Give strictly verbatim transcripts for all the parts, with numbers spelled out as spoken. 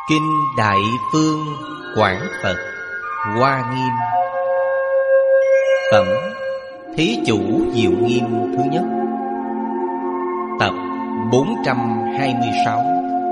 Kinh Đại Phương Quảng Phật Hoa Nghiêm. Phẩm Thí Chủ Diệu Nghiêm thứ nhất. Tập bốn trăm hai mươi sáu.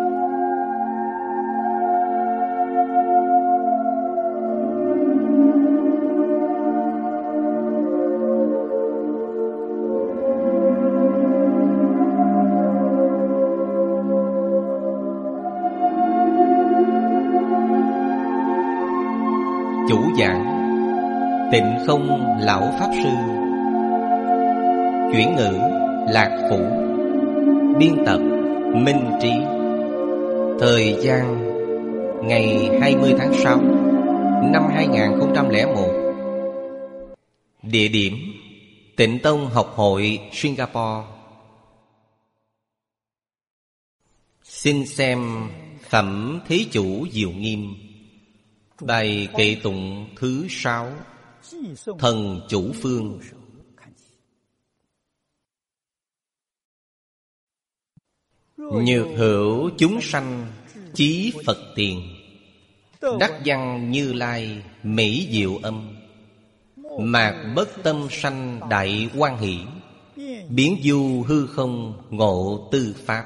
Chủ giảng Tịnh Không Lão Pháp Sư. Chuyển ngữ Lạc Phủ. Biên tập Minh Trí. Thời gian ngày hai mươi tháng sáu năm hai nghìn không trăm lẻ một. Địa điểm Tịnh Tông Học Hội Singapore. Xin xem Phẩm Thí Chủ Diệu Nghiêm, bài kệ tụng thứ sáu, Thần Chủ Phương. Nhược hữu chúng sanh chí Phật tiền, đắc văn Như Lai mỹ diệu âm. Mạc bất tâm sanh đại hoan hỷ, biến du hư không ngộ tư pháp.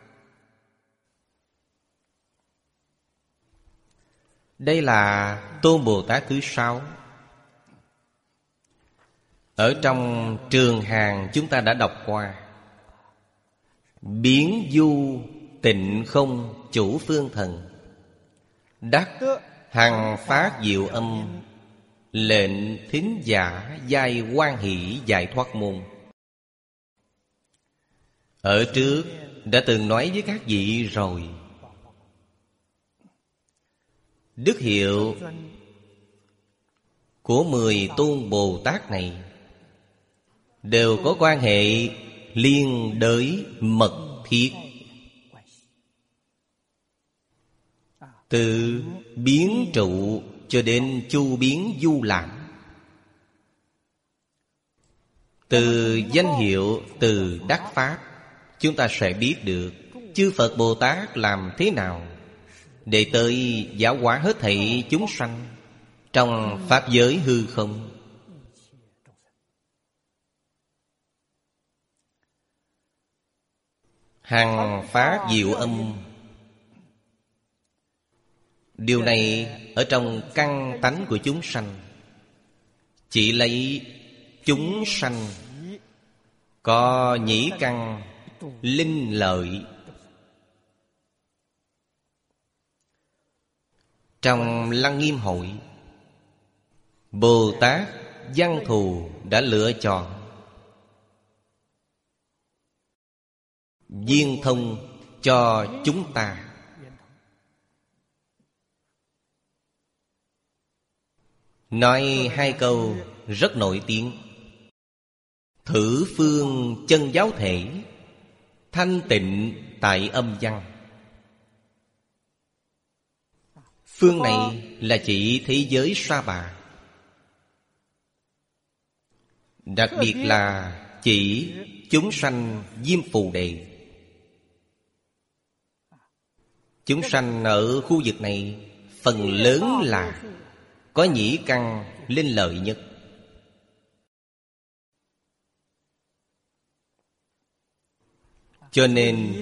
Đây là Tôn Bồ Tát thứ sáu. Ở trong Trường Hàn chúng ta đã đọc qua. Biến du tịnh không chủ phương thần, đắc hằng phát diệu âm. Lệnh thính giả giai hoan hỷ giải thoát môn. Ở trước đã từng nói với các vị rồi. Đức hiệu của mười tôn Bồ Tát này đều có quan hệ liên đới mật thiết. Từ biến trụ cho đến chu biến du lãm, từ danh hiệu, từ đắc pháp, chúng ta sẽ biết được chư Phật Bồ Tát làm thế nào để tới giáo hóa hết thảy chúng sanh trong pháp giới hư không. Hằng phát diệu âm. Điều này ở trong căn tánh của chúng sanh. Chỉ lấy chúng sanh có nhĩ căn linh lợi. Trong Lăng Nghiêm Hội, Bồ Tát Văn Thù đã lựa chọn viên thông cho chúng ta. Nói hai câu rất nổi tiếng. Thử phương chân giáo thể, thanh tịnh tại âm văn. Phương này là chỉ thế giới Sa Bà, đặc biệt là chỉ chúng sanh Diêm Phù Đề. Chúng sanh ở khu vực này phần lớn là có nhĩ căn linh lợi nhất. Cho nên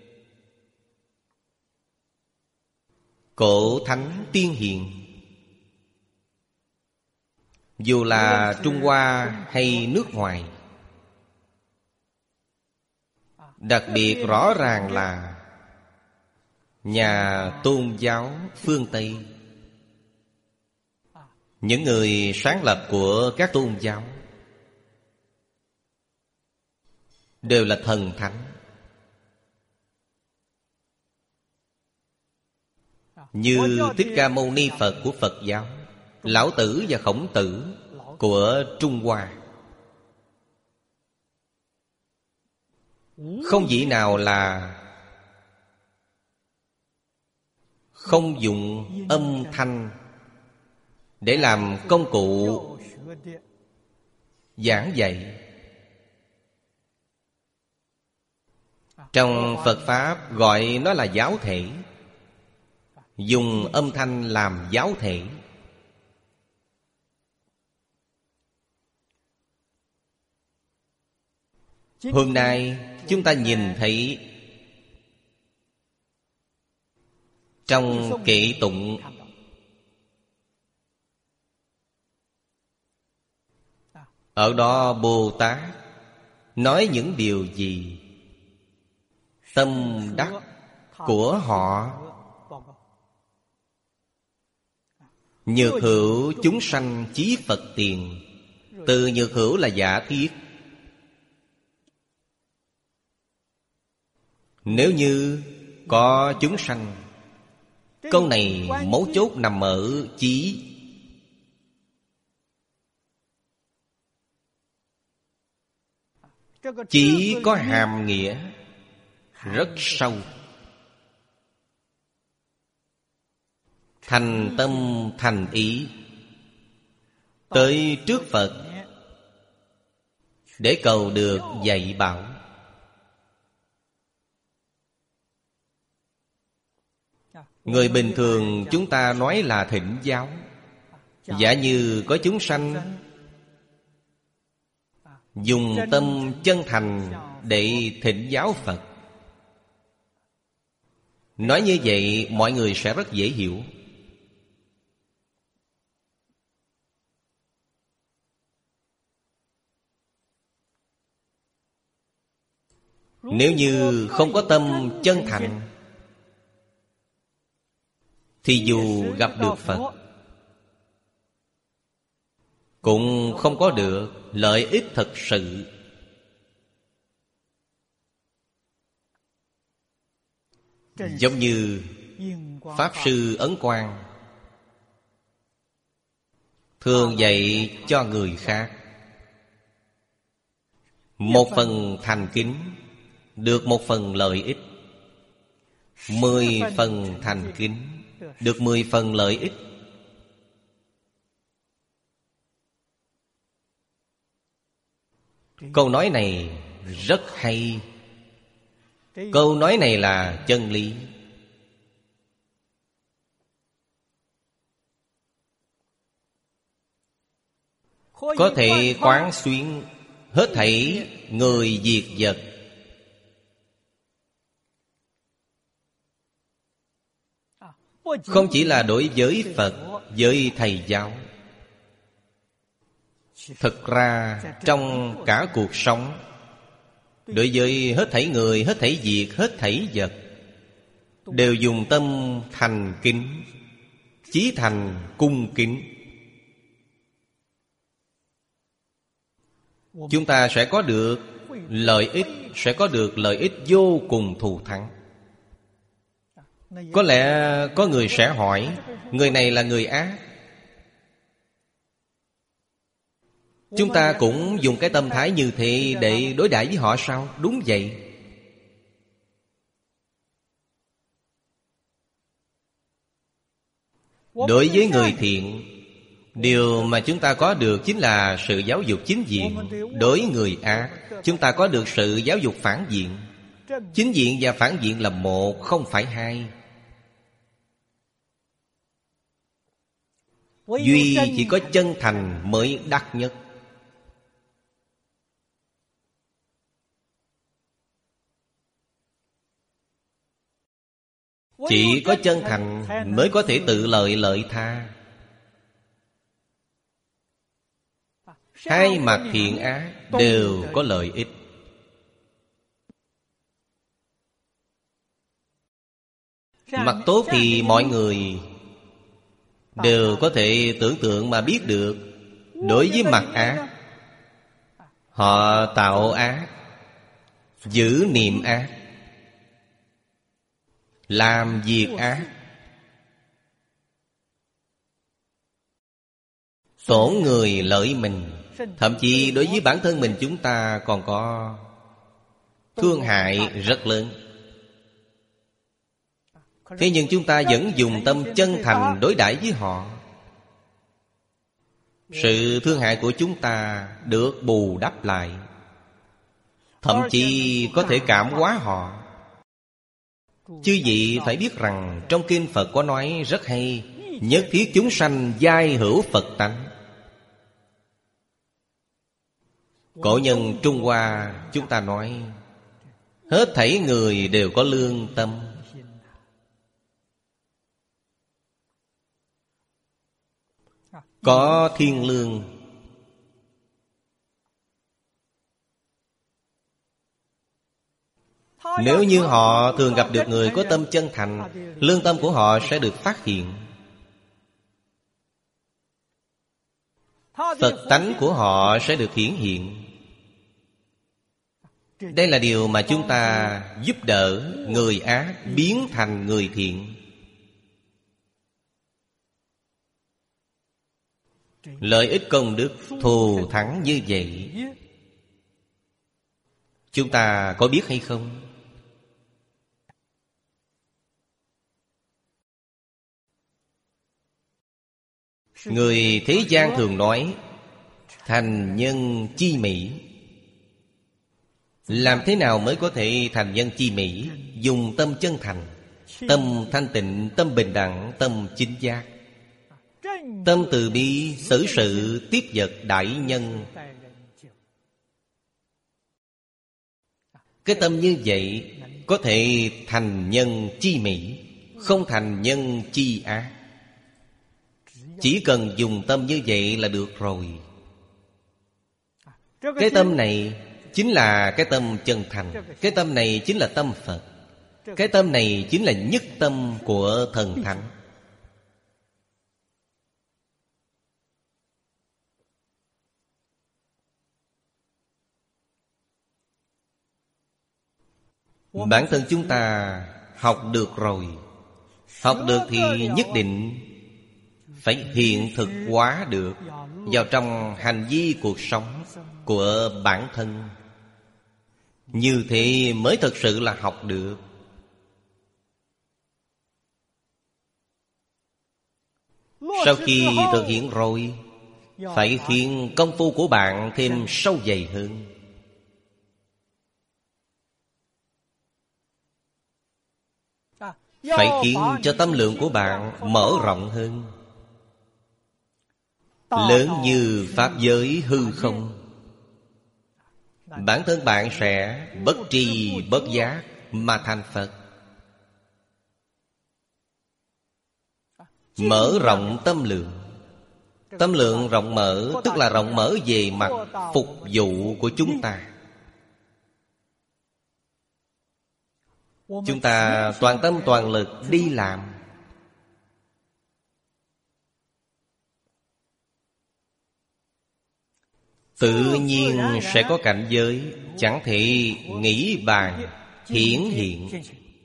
cổ thánh tiên hiền, dù là Trung Hoa hay nước ngoài, đặc biệt rõ ràng là nhà tôn giáo phương Tây, những người sáng lập của các tôn giáo đều là thần thánh. Như Thích Ca Mâu Ni Phật của Phật giáo, Lão Tử và Khổng Tử của Trung Hoa, không vị nào là không dùng âm thanh để làm công cụ giảng dạy. Trong Phật Pháp gọi nó là giáo thể. dùng âm thanh làm giáo thể. Hôm nay chúng ta nhìn thấy trong kệ tụng ở đó Bồ Tát nói những điều gì? Tâm đắc của họ. Nhược hữu chúng sanh chí Phật tiền. Từ nhược hữu là giả thiết. Nếu như có chúng sanh, câu này mấu chốt nằm ở chí. Chí có hàm nghĩa rất sâu. Thành tâm thành ý tới trước Phật để cầu được dạy bảo. Người bình thường chúng ta nói là thỉnh giáo. Giả như có chúng sanh dùng tâm chân thành để thỉnh giáo Phật, nói như vậy mọi người sẽ rất dễ hiểu. Nếu như không có tâm chân thành thì dù gặp được Phật cũng không có được lợi ích thật sự. Giống như Pháp Sư Ấn Quang thường dạy cho người khác, một phần thành kính được một phần lợi ích, mười phần thành kính được mười phần lợi ích. Câu nói này rất hay. Câu nói này là chân lý. Có thể quán xuyên hết thảy người diệt vật. Không chỉ là đối với Phật, với thầy giáo. Thực ra trong cả cuộc sống, đối với hết thảy người, hết thảy việc, hết thảy vật, đều dùng tâm thành kính, chí thành cung kính. Chúng ta sẽ có được lợi ích, sẽ có được lợi ích vô cùng thù thắng. Có lẽ có người sẽ hỏi, người này là người ác. Chúng ta cũng dùng cái tâm thái như thế để đối đãi với họ sao? Đúng vậy. Đối với người thiện, điều mà chúng ta có được chính là sự giáo dục chính diện. Đối người ác, chúng ta có được sự giáo dục phản diện. Chính diện và phản diện là một, không phải hai. Duy chỉ có chân thành mới đắc nhất. Chỉ có chân thành mới có thể tự lợi lợi tha. Hai mặt thiện ác đều có lợi ích. Mặt tốt thì mọi người đều có thể tưởng tượng mà biết được. Đối với mặt ác, họ tạo ác, giữ niệm ác, làm việc ác, tổn người lợi mình. Thậm chí đối với bản thân mình chúng ta còn có thương hại rất lớn. Thế nhưng chúng ta vẫn dùng tâm chân thành đối đãi với họ. Sự thương hại của chúng ta được bù đắp lại, thậm chí có thể cảm hóa họ. Chư vị phải biết rằng trong kinh Phật có nói rất hay: nhất thiết chúng sanh giai hữu Phật tánh. Cổ nhân Trung Hoa chúng ta nói hết thảy người đều có lương tâm. Có thiên lương. Nếu như họ thường gặp được người có tâm chân thành, lương tâm của họ sẽ được phát hiện. Phật tánh của họ sẽ được hiển hiện. Đây là điều mà chúng ta giúp đỡ người ác biến thành người thiện. Lợi ích công đức thù thắng như vậy, chúng ta có biết hay không? Người thế gian thường nói thành nhân chi mỹ. Làm thế nào mới có thể thành nhân chi mỹ? Dùng tâm chân thành, tâm thanh tịnh, tâm bình đẳng, tâm chính giác, tâm từ bi xử sự tiếp vật đại nhân. Cái tâm như vậy có thể thành nhân chi mỹ, không thành nhân chi ác. Chỉ cần dùng tâm như vậy là được rồi. Cái tâm này chính là cái tâm chân thành. Cái tâm này chính là tâm Phật. Cái tâm này chính là nhất tâm của thần thánh. Bản thân chúng ta học được rồi. Học được thì nhất định phải hiện thực hóa được vào trong hành vi cuộc sống của bản thân. Như thế mới thực sự là học được. Sau khi thực hiện rồi, phải khiến công phu của bạn thêm sâu dày hơn. Phải khiến cho tâm lượng của bạn mở rộng hơn, lớn như pháp giới hư không. Bản thân bạn sẽ bất tri bất giác mà thành Phật. Mở rộng tâm lượng. Tâm lượng rộng mở tức là rộng mở về mặt phục vụ của chúng ta. Chúng ta toàn tâm toàn lực đi làm, tự nhiên sẽ có cảnh giới chẳng thể nghĩ bàn hiển hiện.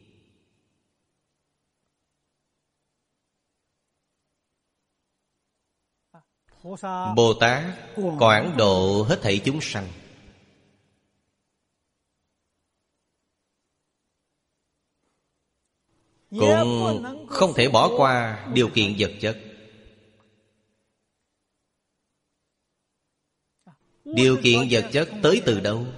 Bồ Tát quảng độ hết thảy chúng sanh. Cũng không thể bỏ qua điều kiện vật chất. Điều kiện vật chất tới từ đâu?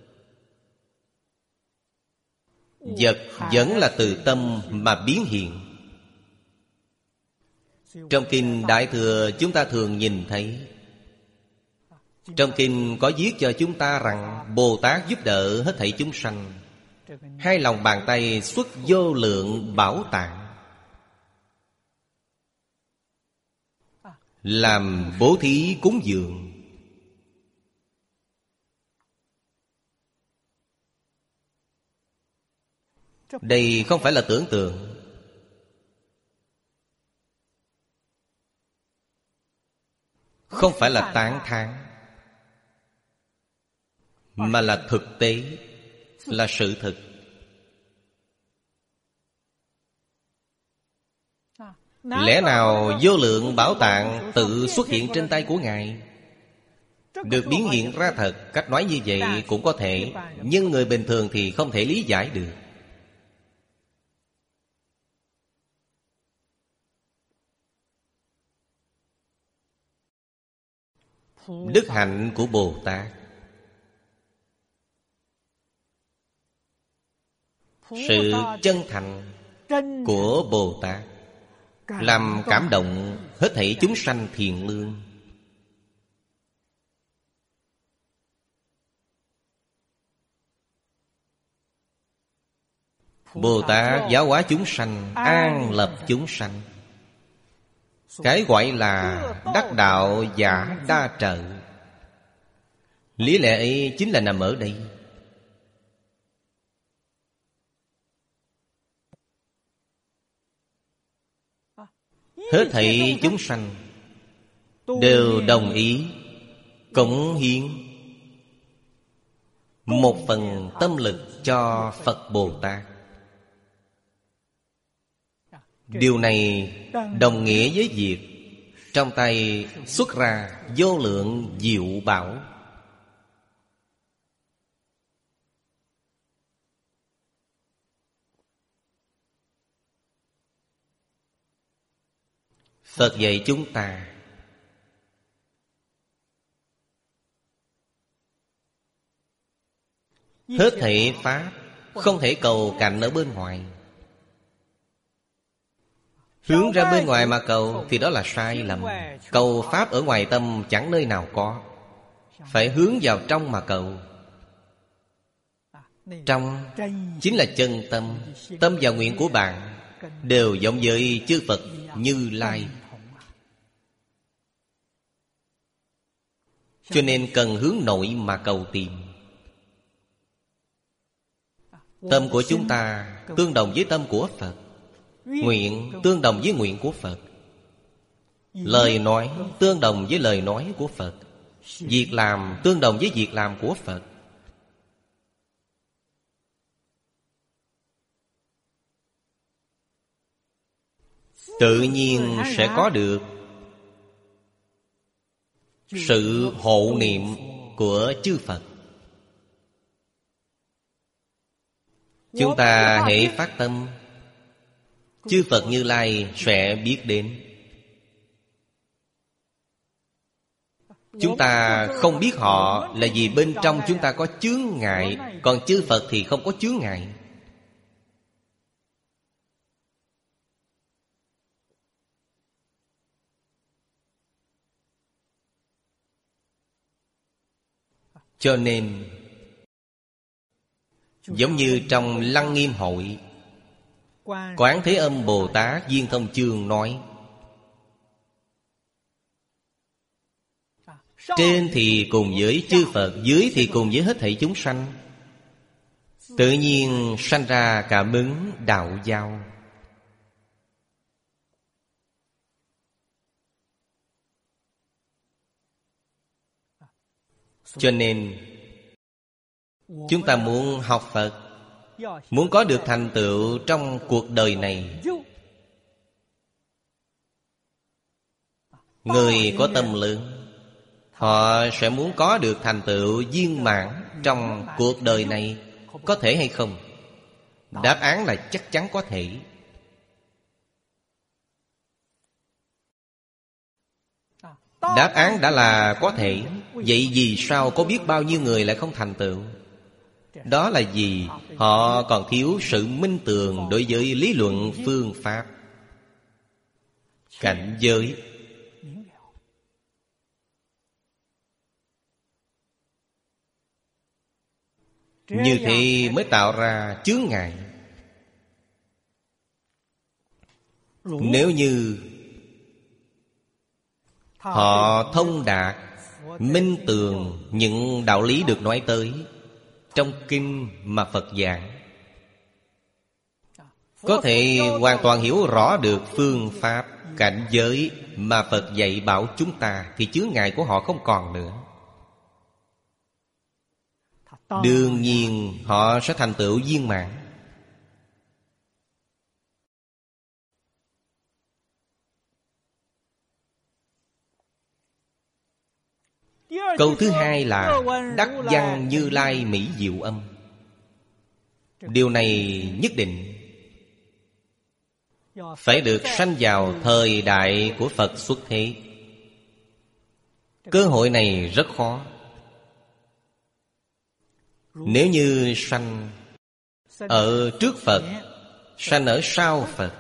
Vật vẫn là từ tâm mà biến hiện. Trong kinh Đại Thừa chúng ta thường nhìn thấy. Trong kinh có viết cho chúng ta rằng Bồ Tát giúp đỡ hết thảy chúng sanh. Hai lòng bàn tay xuất vô lượng bảo tạng, làm bố thí cúng dường. Đây không phải là tưởng tượng, không phải là tán thán, mà là thực tế, là sự thực. Lẽ nào vô lượng bảo tạng tự xuất hiện trên tay của Ngài? Được biến hiện ra thật. Cách nói như vậy cũng có thể, nhưng người bình thường thì không thể lý giải được. Đức hạnh của Bồ Tát. sự chân thành của Bồ Tát làm cảm động hết thảy chúng sanh thiện lương. Bồ Tát giáo hóa chúng sanh, an lập chúng sanh. Cái gọi là đắc đạo giả đa trợ. Lý lẽ ấy chính là nằm ở đây. Hết thảy chúng sanh đều đồng ý cống hiến một phần tâm lực cho Phật Bồ Tát. Điều này đồng nghĩa với việc trong tay xuất ra vô lượng diệu bảo. Phật dạy chúng ta hết thảy pháp không thể cầu cạnh ở bên ngoài. Hướng ra bên ngoài mà cầu thì đó là sai lầm. Cầu pháp ở ngoài tâm chẳng nơi nào có. Phải hướng vào trong mà cầu. Trong chính là chân tâm. Tâm và nguyện của bạn đều giống với chư Phật Như Lai. Cho nên cần hướng nội mà cầu tìm. Tâm của chúng ta tương đồng với tâm của Phật, nguyện tương đồng với nguyện của Phật, lời nói tương đồng với lời nói của Phật, việc làm tương đồng với việc làm của Phật. Tự nhiên sẽ có được sự hộ niệm của chư Phật. Chúng ta hễ phát tâm, chư Phật Như Lai sẽ biết đến. Chúng ta không biết họ là vì bên trong chúng ta có chướng ngại, còn chư Phật thì không có chướng ngại. Cho nên giống như trong Lăng Nghiêm Hội, Quán Thế Âm Bồ Tát Viên Thông Chương nói: trên thì cùng với chư Phật, dưới thì cùng với hết thảy chúng sanh, tự nhiên sanh ra cảm ứng đạo giao. Cho nên chúng ta muốn học Phật, muốn có được thành tựu trong cuộc đời này, người có tâm lớn, họ sẽ muốn có được thành tựu viên mãn trong cuộc đời này. Có thể hay không? Đáp án là chắc chắn có thể. Đáp án đã là có thể. Vậy vì sao có biết bao nhiêu người lại không thành tựu? Đó là vì họ còn thiếu sự minh tường đối với lý luận phương pháp, cảnh giới. Như thế mới tạo ra chướng ngại. Nếu như họ thông đạt, minh tường những đạo lý được nói tới trong kinh mà Phật giảng, có thể hoàn toàn hiểu rõ được phương pháp, cảnh giới mà Phật dạy bảo chúng ta, thì chướng ngại của họ không còn nữa. Đương nhiên họ sẽ thành tựu viên mãn. Câu thứ hai là đắc văn Như Lai mỹ diệu âm. Điều này nhất định phải được sanh vào thời đại của Phật xuất thế. Cơ hội này rất khó. Nếu như sanh ở trước Phật, sanh ở sau Phật,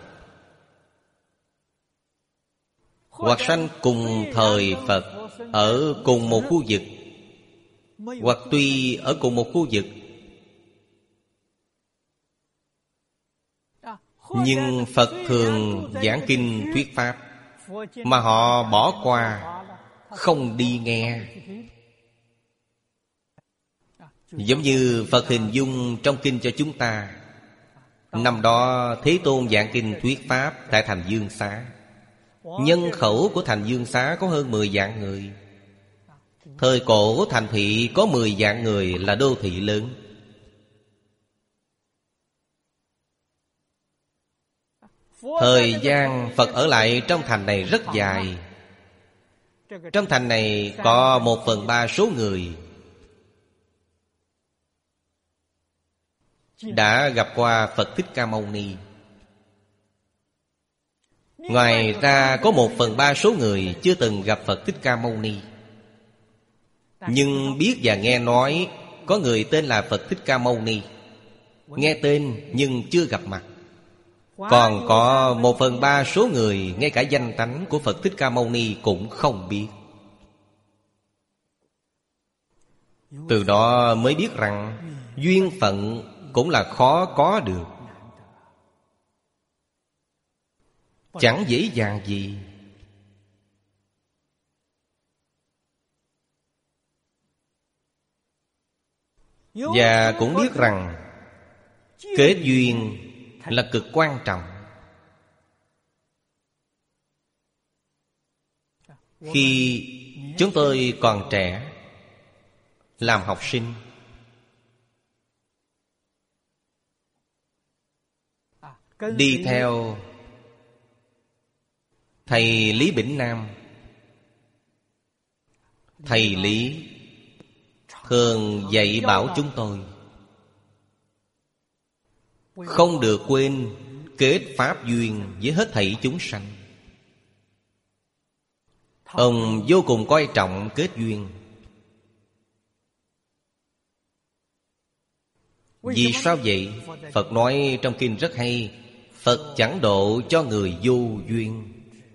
hoặc sanh cùng thời Phật ở cùng một khu vực, hoặc tuy ở cùng một khu vực, nhưng Phật thường giảng kinh thuyết pháp, mà họ bỏ qua, không đi nghe. Giống như Phật hình dung trong kinh cho chúng ta. Năm đó Thế Tôn giảng kinh thuyết pháp tại thành Dương Xá. Nhân khẩu của thành Dương Xá có hơn mười vạn người. Thời cổ thành thị có mười vạn người là đô thị lớn. Thời gian Phật ở lại trong thành này rất dài. Trong thành này có một phần ba số người đã gặp qua Phật Thích Ca Mâu Ni. Ngoài ra có một phần ba số người chưa từng gặp Phật Thích Ca Mâu Ni, nhưng biết và nghe nói có người tên là Phật Thích Ca Mâu Ni. Nghe tên nhưng chưa gặp mặt. Còn có một phần ba số người ngay cả danh tánh của Phật Thích Ca Mâu Ni cũng không biết. Từ đó mới biết rằng duyên phận cũng là khó có được, chẳng dễ dàng gì. Và cũng biết rằng kết duyên là cực quan trọng. Khi chúng tôi còn trẻ, làm học sinh, đi theo thầy Lý Bỉnh Nam. Thầy Lý thường dạy bảo chúng tôi không được quên kết pháp duyên với hết thảy chúng sanh. Ông vô cùng coi trọng kết duyên. Vì sao vậy? Phật nói trong kinh rất hay: Phật chẳng độ cho người vô duyên.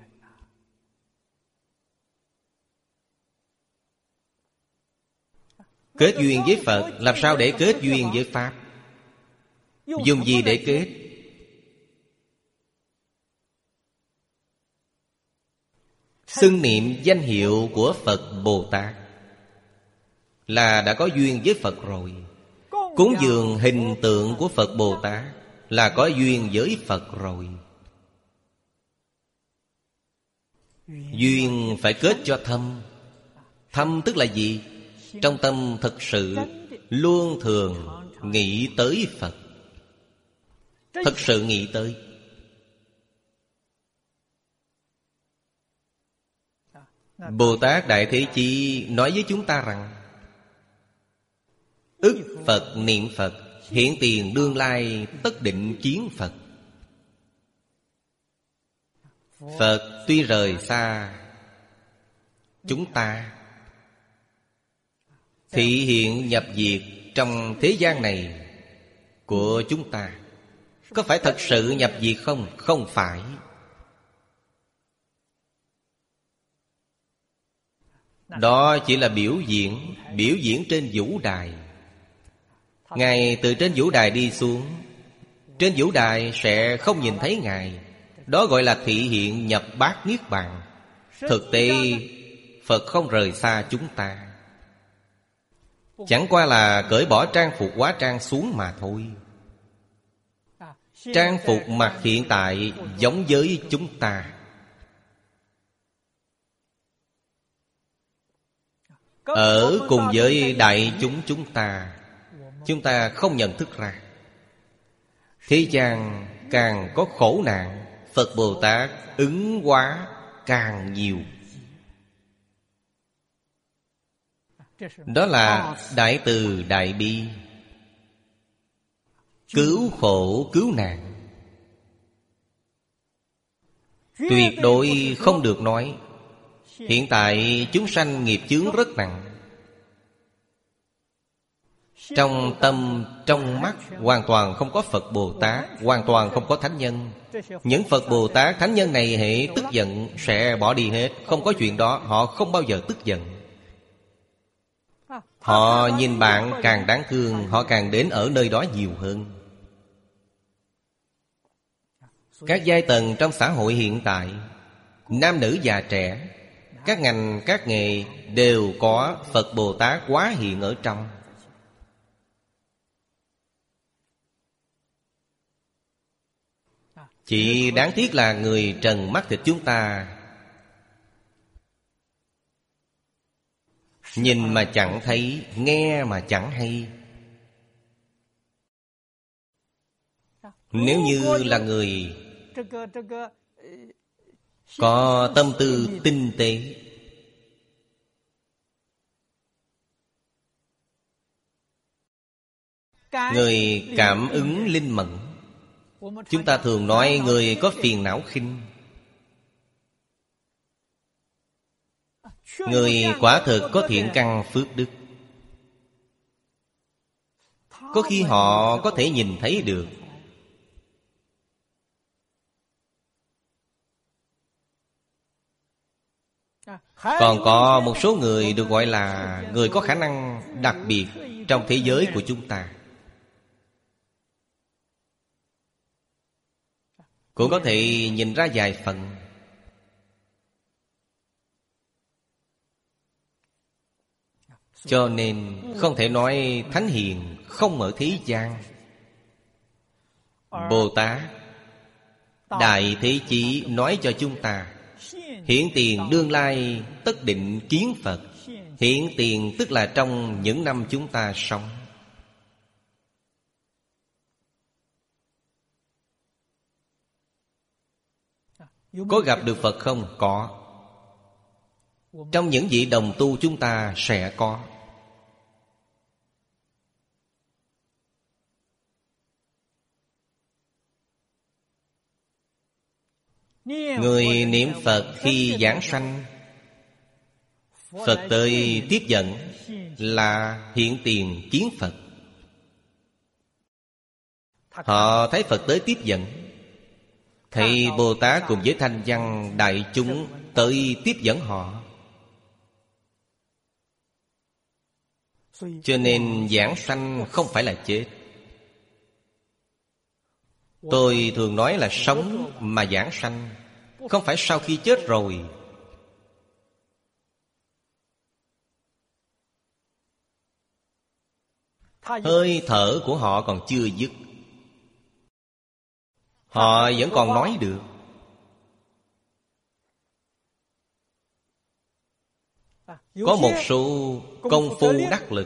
Kết duyên với Phật, làm sao để kết duyên với Pháp? Dùng gì để kết? Xưng niệm danh hiệu của Phật Bồ Tát là đã có duyên với Phật rồi. Cúng dường hình tượng của Phật Bồ Tát là có duyên với Phật rồi. Duyên phải kết cho thâm. Thâm tức là gì? Trong tâm thực sự luôn thường nghĩ tới Phật, thật sự nghĩ tới. Bồ Tát Đại Thế Chí nói với chúng ta rằng ức Phật niệm Phật, hiện tiền đương lai tất định chiến Phật. Phật tuy rời xa chúng ta, thị hiện nhập diệt trong thế gian này của chúng ta. Có phải thật sự nhập diệt không? Không phải. Đó chỉ là biểu diễn, biểu diễn trên vũ đài. Ngài từ trên vũ đài đi xuống, trên vũ đài sẽ không nhìn thấy Ngài. Đó gọi là thị hiện nhập bát niết bàn. Thực tế Phật không rời xa chúng ta, chẳng qua là cởi bỏ trang phục hóa trang xuống mà thôi. Trang phục mặc hiện tại giống với chúng ta. Ở cùng với đại chúng chúng ta, chúng ta không nhận thức ra. Thế gian càng có khổ nạn, Phật Bồ Tát ứng hóa càng nhiều. Đó là đại từ đại bi, cứu khổ cứu nạn. Tuyệt đối không được nói hiện tại chúng sanh nghiệp chướng rất nặng. Trong tâm, trong mắt hoàn toàn không có Phật Bồ Tát, hoàn toàn không có thánh nhân. Những Phật Bồ Tát, thánh nhân này hệ tức giận sẽ bỏ đi hết. Không có chuyện đó, họ không bao giờ tức giận. Họ nhìn bạn càng đáng thương, họ càng đến ở nơi đó nhiều hơn. Các giai tầng trong xã hội hiện tại, nam nữ già trẻ, các ngành các nghề đều có Phật Bồ Tát hóa hiện ở trong. Chỉ đáng tiếc là người trần mắt thịt chúng ta nhìn mà chẳng thấy, nghe mà chẳng hay. Nếu như là người có tâm tư tinh tế, người cảm ứng linh mẫn. Chúng ta thường nói người có phiền não khinh. Người quả thực có thiện căn phước đức. Có khi họ có thể nhìn thấy được. Còn có một số người được gọi là người có khả năng đặc biệt trong thế giới của chúng ta, cũng có thể nhìn ra vài phần. Cho nên không thể nói thánh hiền không ở thế gian. Bồ Tát Đại Thế Chí nói cho chúng ta, hiện tiền đương lai tất định kiến Phật. Hiện tiền tức là trong những năm chúng ta sống. Có gặp được Phật không? Có. Trong những vị đồng tu chúng ta sẽ có. Người niệm Phật khi giảng sanh, Phật tới tiếp dẫn là hiện tiền kiến Phật. Họ thấy Phật tới tiếp dẫn, thấy Bồ Tát cùng với thanh văn đại chúng tới tiếp dẫn họ. Cho nên giảng sanh không phải là chết. Tôi thường nói là sống mà giảng sanh, không phải sau khi chết rồi. Hơi thở của họ còn chưa dứt, họ vẫn còn nói được. Có một số công phu đắc lực.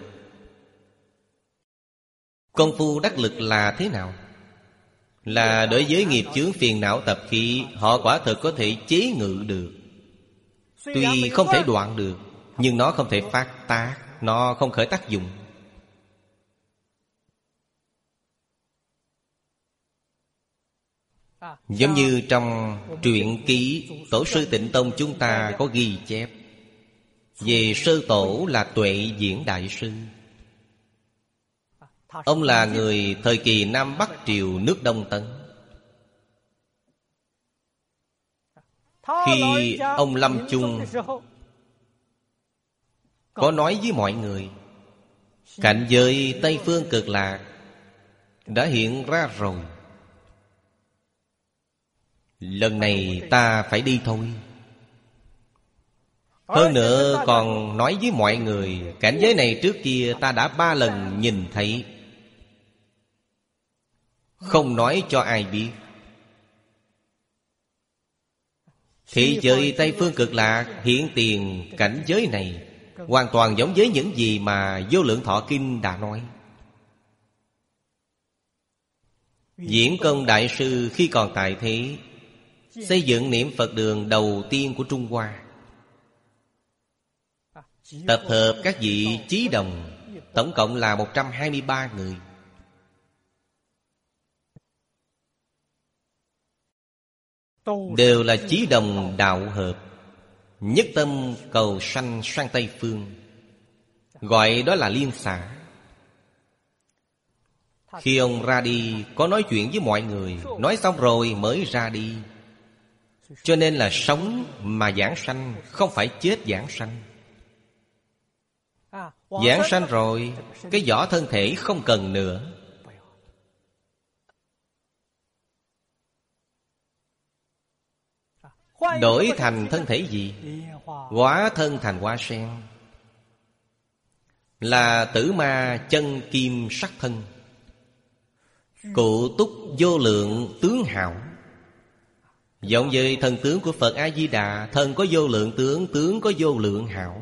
Công phu đắc lực là thế nào? Là đối với nghiệp chướng phiền não tập khí, họ quả thực có thể chế ngự được. Tuy không thể đoạn được, nhưng nó không thể phát tác, nó không khởi tác dụng. Giống như trong truyện ký Tổ sư Tịnh Tông chúng ta có ghi chép về sư tổ là Tuệ Diễn Đại Sư. Ông là người thời kỳ Nam Bắc Triều nước Đông Tấn. Khi ông lâm chung, có nói với mọi người, cảnh giới Tây Phương Cực Lạc đã hiện ra rồi. Lần này ta phải đi thôi. Hơn nữa còn nói với mọi người, cảnh giới này trước kia ta đã ba lần nhìn thấy, không nói cho ai biết. Thế giới Tây Phương Cực Lạc hiện tiền cảnh giới này hoàn toàn giống với những gì mà Vô Lượng Thọ Kinh đã nói. Diễn Công Đại Sư khi còn tại thế xây dựng niệm Phật đường đầu tiên của Trung Hoa, tập hợp các vị chí đồng, tổng cộng là một trăm hai mươi ba người. Đều là chí đồng đạo hợp, nhất tâm cầu sanh sang Tây Phương. Gọi đó là liên xã. Khi ông ra đi có nói chuyện với mọi người, nói xong rồi mới ra đi. Cho nên là sống mà giảng sanh, không phải chết giảng sanh. Giảng sanh rồi, cái vỏ thân thể không cần nữa. Đổi thành thân thể gì? Hóa thân thành hoa sen, là tử ma chân kim sắc thân, cụ túc vô lượng tướng hảo. Giống với thần tướng của Phật A-di-đà, thần có vô lượng tướng, tướng có vô lượng hảo.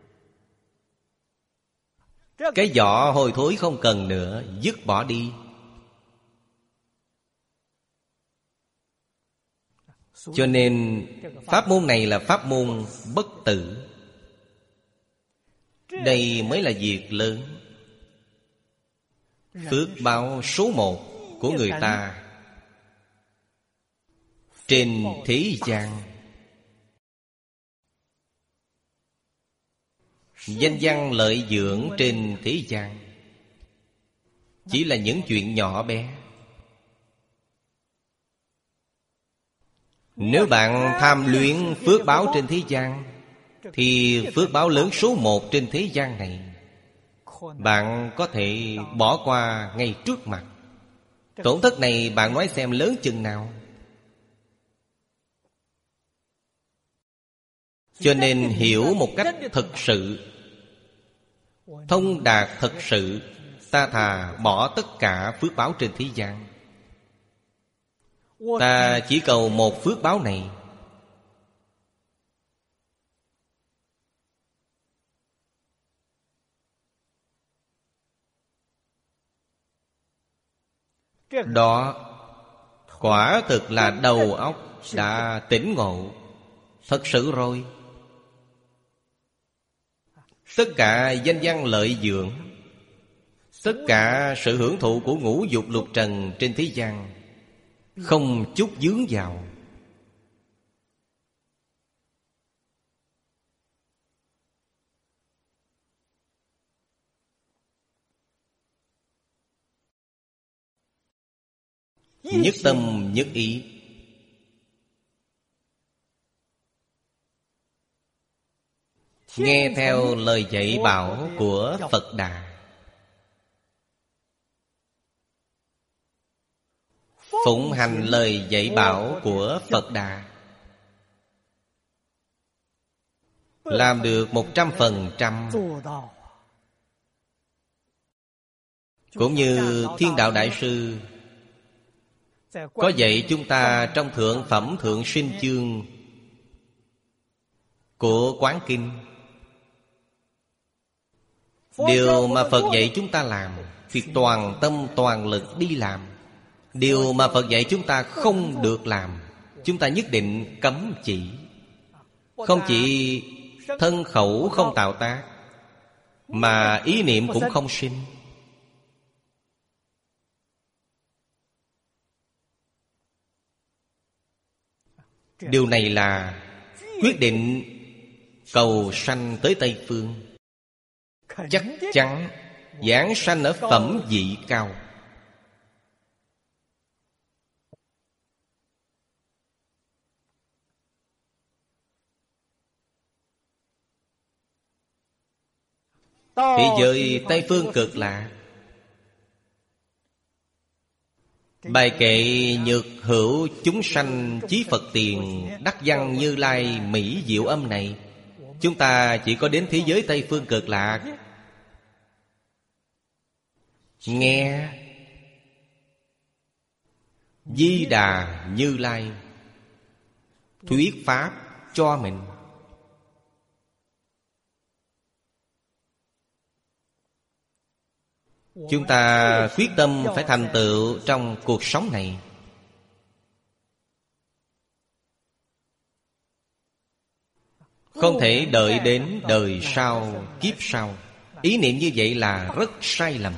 Cái vỏ hôi thối không cần nữa, dứt bỏ đi. Cho nên pháp môn này là pháp môn bất tử. Đây mới là việc lớn. Phước báo số một của người ta trên thế gian. Danh văn lợi dưỡng trên thế gian chỉ là những chuyện nhỏ bé. Nếu bạn tham luyện phước báo trên thế gian, thì phước báo lớn số một trên thế gian này bạn có thể bỏ qua ngay trước mặt. Tổn thất này bạn nói xem lớn chừng nào. Cho nên hiểu một cách thực sự, thông đạt thực sự, ta thà bỏ tất cả phước báo trên thế gian. Ta chỉ cầu một phước báo này. Đó quả thực là đầu óc đã tỉnh ngộ. Thật sự rồi. Tất cả danh văn lợi dưỡng, tất cả sự hưởng thụ của ngũ dục lục trần trên thế gian, không chút vướng vào. Nhất tâm nhất ý. Nghe theo lời dạy bảo của Phật Đà, phụng hành lời dạy bảo của Phật Đà, làm được một trăm phần trăm. Cũng như Thiên Đạo Đại Sư có dạy chúng ta trong Thượng Phẩm Thượng Sinh Chương của Quán Kinh. Điều mà Phật dạy chúng ta làm thì toàn tâm toàn lực đi làm. Điều mà Phật dạy chúng ta không được làm, chúng ta nhất định cấm chỉ. Không chỉ thân khẩu không tạo tác, mà ý niệm cũng không sinh. Điều này là quyết định cầu sanh tới Tây Phương. Chắc chắn giảng sanh ở phẩm vị cao. Thế giới Tây Phương Cực Lạc, bài kệ nhược hữu chúng sanh chí Phật tiền, đắc văn Như Lai mỹ diệu âm này, chúng ta chỉ có đến thế giới Tây Phương Cực Lạc nghe Di Đà Như Lai thuyết pháp cho mình. Chúng ta quyết tâm phải thành tựu trong cuộc sống này. Không thể đợi đến đời sau, kiếp sau. Ý niệm như vậy là rất sai lầm.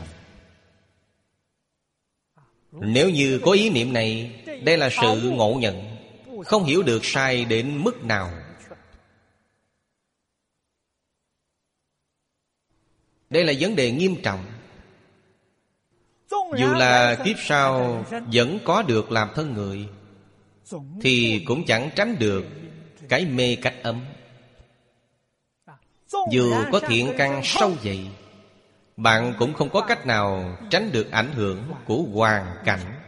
Nếu như có ý niệm này, đây là sự ngộ nhận, không hiểu được sai đến mức nào. Đây là vấn đề nghiêm trọng. Dù là kiếp sau vẫn có được làm thân người, thì cũng chẳng tránh được cái mê cách ấm. Dù có thiện căn sâu dày, bạn cũng không có cách nào tránh được ảnh hưởng của hoàn cảnh.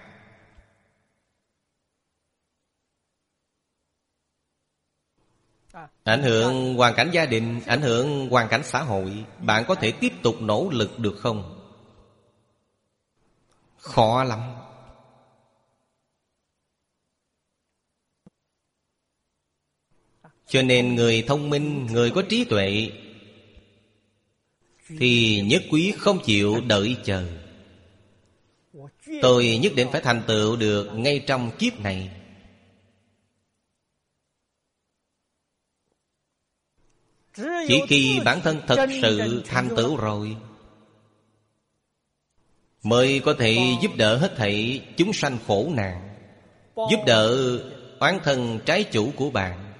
Ảnh hưởng hoàn cảnh gia đình, ảnh hưởng hoàn cảnh xã hội, bạn có thể tiếp tục nỗ lực được không? Khó lắm. Cho nên người thông minh, người có trí tuệ thì nhất quyết không chịu đợi chờ. Tôi nhất định phải thành tựu được ngay trong kiếp này. Chỉ khi bản thân thật sự thành tựu rồi, mới có thể giúp đỡ hết thảy chúng sanh khổ nạn, giúp đỡ oán thân trái chủ của bạn.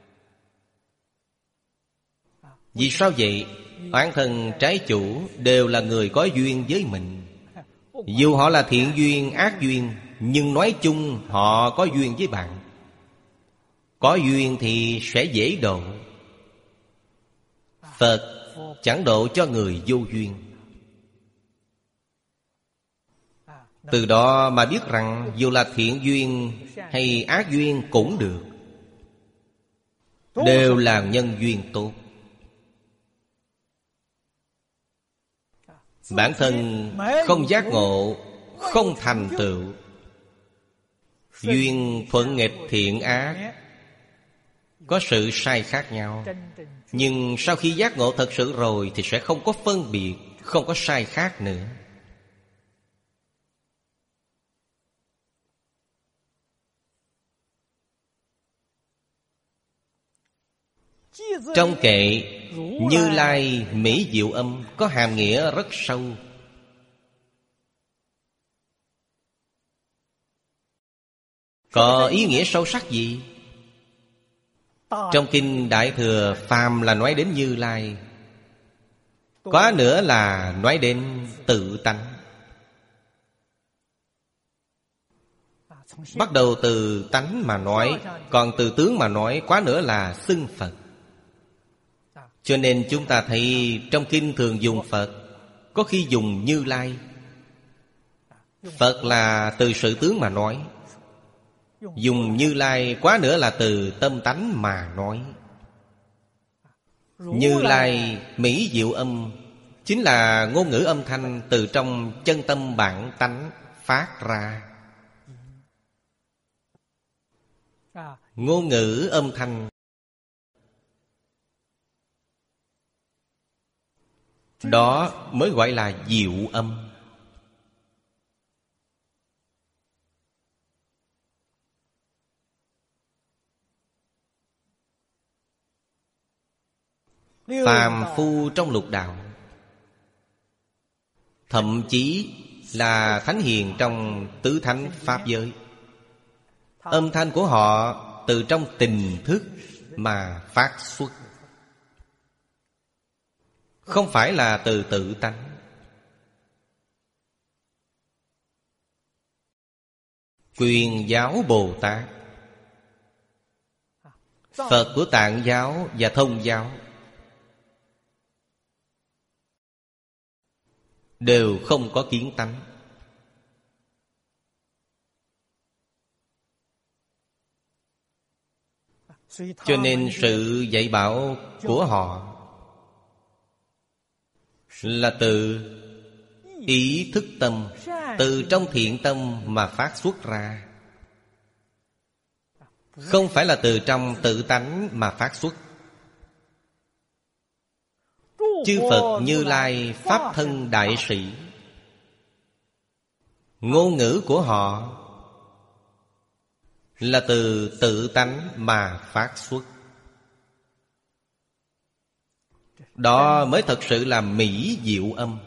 Vì sao vậy? Oán thân trái chủ đều là người có duyên với mình. Dù họ là thiện duyên, ác duyên, nhưng nói chung họ có duyên với bạn. Có duyên thì sẽ dễ độ. Phật chẳng độ cho người vô duyên. Từ đó mà biết rằng dù là thiện duyên hay ác duyên cũng được, đều là nhân duyên tốt. Bản thân không giác ngộ, không thành tựu, duyên thuận nghịch thiện ác có sự sai khác nhau. Nhưng sau khi giác ngộ thật sự rồi thì sẽ không có phân biệt, không có sai khác nữa. Trong kệ Như Lai Mỹ Diệu Âm có hàm nghĩa rất sâu. Có ý nghĩa sâu sắc gì? Trong kinh Đại Thừa, phàm là nói đến Như Lai, quá nữa là nói đến tự tánh. Bắt đầu từ tánh mà nói, còn từ tướng mà nói, quá nữa là xưng Phật. Cho nên chúng ta thấy trong kinh thường dùng Phật, có khi dùng Như Lai. Phật là từ sự tướng mà nói, dùng Như Lai quá nữa là từ tâm tánh mà nói. Như Lai Mỹ Diệu Âm chính là ngôn ngữ âm thanh từ trong chân tâm bản tánh phát ra. Ngôn ngữ âm thanh đó mới gọi là diệu âm. Phàm phu trong lục đạo, thậm chí là thánh hiền trong tứ thánh pháp giới, âm thanh của họ từ trong tình thức mà phát xuất, không phải là từ tự tánh. Quyền giáo Bồ Tát, Phật của Tạng giáo và Thông giáo đều không có kiến tánh. Cho nên sự dạy bảo của họ là từ ý thức tâm, từ trong thiện tâm mà phát xuất ra, không phải là từ trong tự tánh mà phát xuất. Chư Phật Như Lai Pháp thân đại sĩ, ngôn ngữ của họ là từ tự tánh mà phát xuất. Đó mới thật sự là mỹ diệu âm.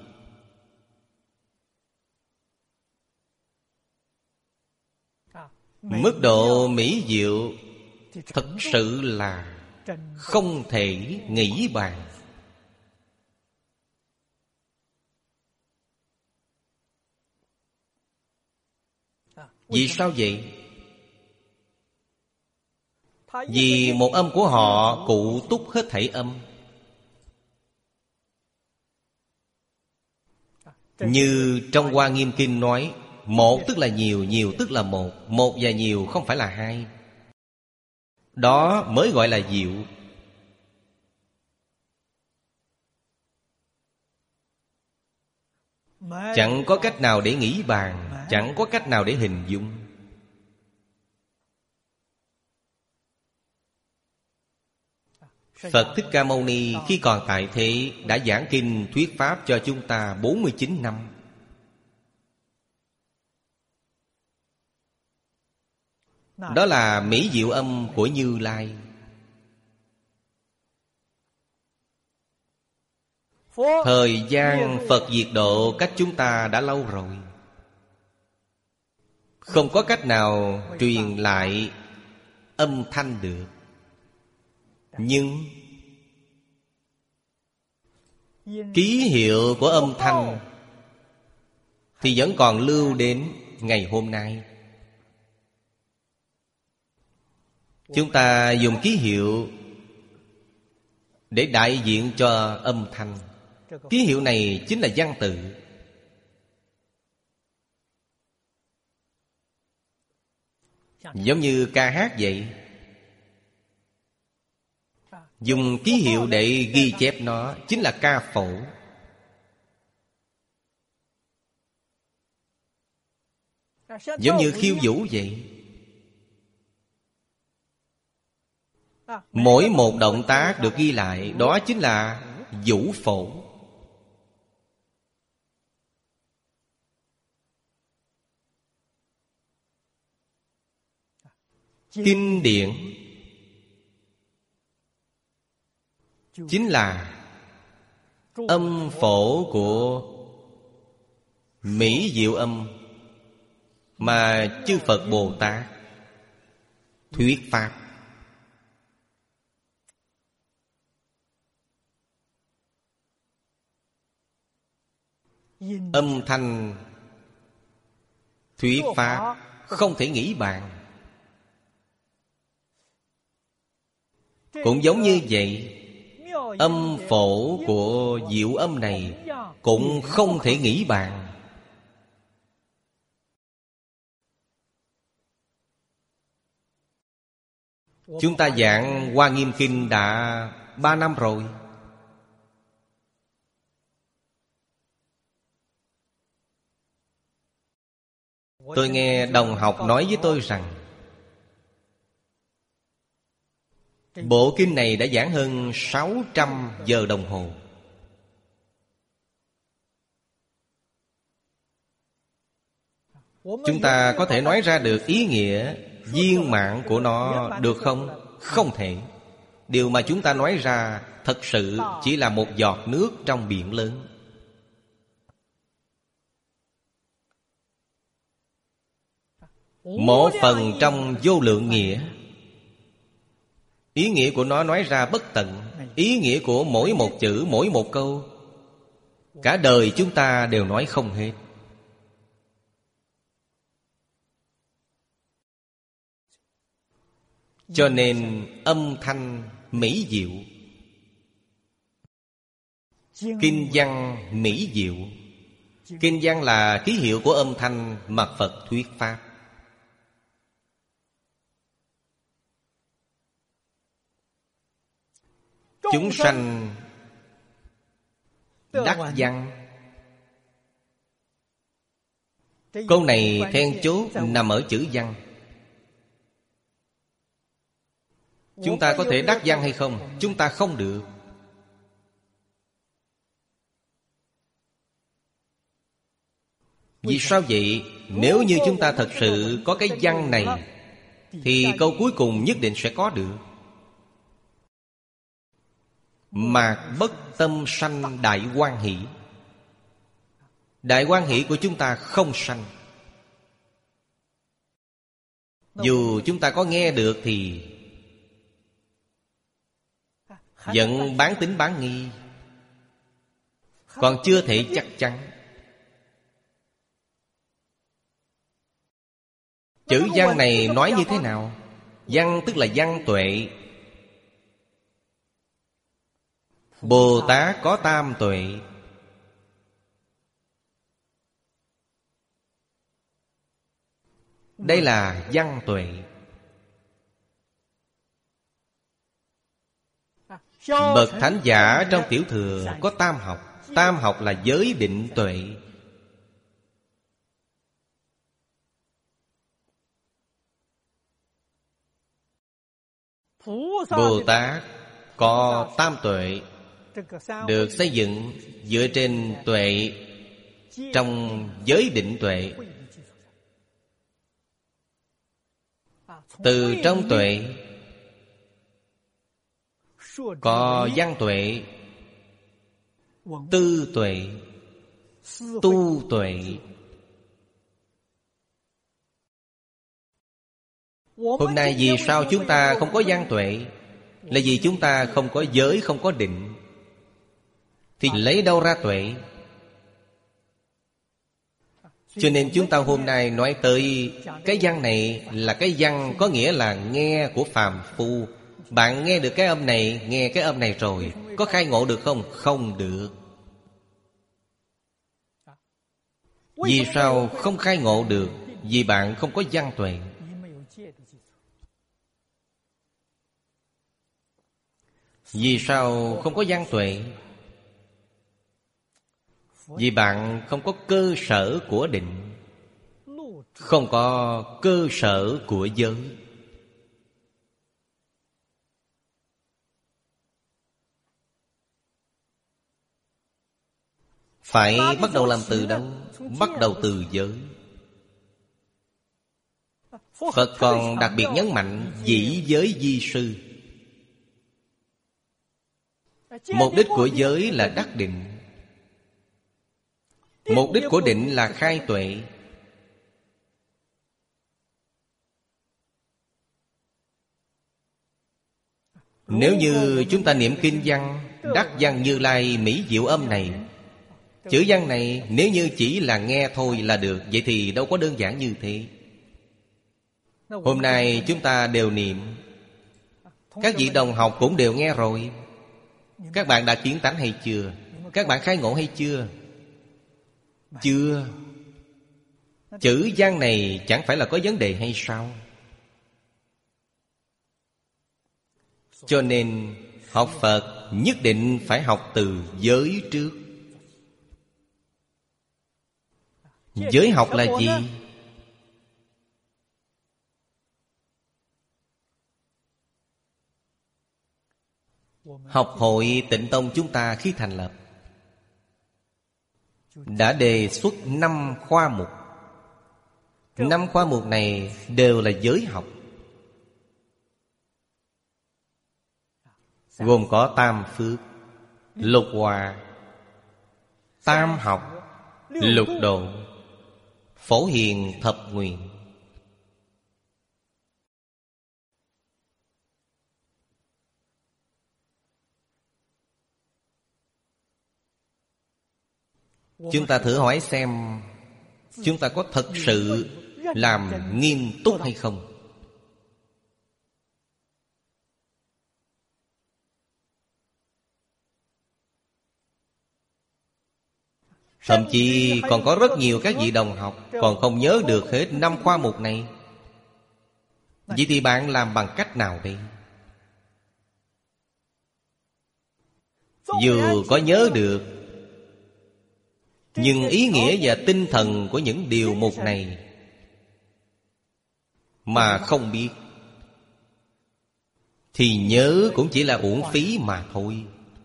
Mức độ mỹ diệu thật sự là không thể nghĩ bàn. Vì sao vậy? Vì một âm của họ cụ túc hết thảy âm. Như trong Hoa Nghiêm Kinh nói, một tức là nhiều, nhiều tức là một. Một và nhiều không phải là hai. Đó mới gọi là diệu. Chẳng có cách nào để nghĩ bàn, chẳng có cách nào để hình dung. Phật Thích Ca Mâu Ni khi còn tại thế đã giảng kinh thuyết pháp cho chúng ta bốn mươi chín năm. Đó là mỹ diệu âm của Như Lai. Thời gian Phật diệt độ cách chúng ta đã lâu rồi. Không có cách nào truyền lại âm thanh được. Nhưng ký hiệu của âm thanh thì vẫn còn lưu đến ngày hôm nay. Chúng ta dùng ký hiệu để đại diện cho âm thanh. Ký hiệu này chính là văn tự. Giống như ca hát vậy. Dùng ký hiệu để ghi chép nó chính là ca phổ. Giống như khiêu vũ vậy. Mỗi một động tác được ghi lại, đó chính là vũ phổ. Kinh điển chính là âm phổ của mỹ diệu âm mà chư Phật Bồ Tát thuyết pháp. Âm thanh thuyết pháp không thể nghĩ bàn. Cũng giống như vậy, âm phổ của diệu âm này cũng không thể nghĩ bàn. Chúng ta giảng Hoa Nghiêm Kinh đã ba năm rồi. Tôi nghe đồng học nói với tôi rằng bộ kinh này đã giảng hơn sáu trăm giờ đồng hồ. Chúng ta có thể nói ra được ý nghĩa viên mãn của nó được không? Không thể. Điều mà chúng ta nói ra thật sự chỉ là một giọt nước trong biển lớn. Một phần trong vô lượng nghĩa. Ý nghĩa của nó nói ra bất tận. Ý nghĩa của mỗi một chữ, mỗi một câu, cả đời chúng ta đều nói không hết. Cho nên âm thanh mỹ diệu, kinh văn mỹ diệu. Kinh văn là ký hiệu của âm thanh mà Phật thuyết pháp. Chúng sanh đắc văn. Câu này then chốt nằm ở chữ văn. Chúng ta có thể đắc văn hay không? Chúng ta không được. Vì sao vậy? Nếu như chúng ta thật sự có cái văn này thì câu cuối cùng nhất định sẽ có được. Mạc bất tâm sanh đại hoan hỷ. Đại hoan hỷ của chúng ta không sanh. Dù chúng ta có nghe được thì vẫn bán tín bán nghi, còn chưa thể chắc chắn. Chữ văn này nói như thế nào? Văn tức là văn tuệ. Bồ Tát có tam tuệ. Đây là văn tuệ. Bậc thánh giả trong tiểu thừa có tam học. Tam học là giới định tuệ. Bồ Tát có tam tuệ, được xây dựng dựa trên tuệ trong giới định tuệ. Từ trong tuệ có văn tuệ, tư tuệ, tu tuệ. Hôm nay vì sao chúng ta không có văn tuệ? Là vì chúng ta không có giới, không có định. Thì lấy đâu ra tuệ? Cho nên chúng ta hôm nay nói tới cái văn này là cái văn có nghĩa là nghe của phàm phu. Bạn nghe được cái âm này, nghe cái âm này rồi, có khai ngộ được không? Không được. Vì sao không khai ngộ được? Vì bạn không có văn tuệ. Vì sao không có văn tuệ? Vì bạn không có cơ sở của định, không có cơ sở của giới. Phải bắt đầu làm từ đâu? Bắt đầu từ giới. Phật còn đặc biệt nhấn mạnh dĩ giới di sư. Mục đích của giới là đắc định. Mục đích của định là khai tuệ. Nếu như chúng ta niệm kinh văn đắc văn Như Lai mỹ diệu âm này, chữ văn này nếu như chỉ là nghe thôi là được, vậy thì đâu có đơn giản như thế. Hôm nay chúng ta đều niệm, các vị đồng học cũng đều nghe rồi. Các bạn đã kiến tánh hay chưa? Các bạn khai ngộ hay chưa? Chưa. Chữ văn này chẳng phải là có vấn đề hay sao? Cho nên học Phật nhất định phải học từ giới trước. Giới học là gì? Học hội Tịnh Tông chúng ta khi thành lập đã đề xuất năm khoa mục. Năm khoa mục này đều là giới học, gồm có tam phước, lục hòa, tam học, lục độ, phổ hiền thập nguyện. Chúng ta thử hỏi xem, chúng ta có thật sự làm nghiêm túc hay không? Thậm chí còn có rất nhiều các vị đồng học còn không nhớ được hết năm khoa mục này. Vậy thì bạn làm bằng cách nào đây? Dù có nhớ được, nhưng ý nghĩa và tinh thần của những điều mục này mà không biết, thì nhớ cũng chỉ là uổng phí mà thôi.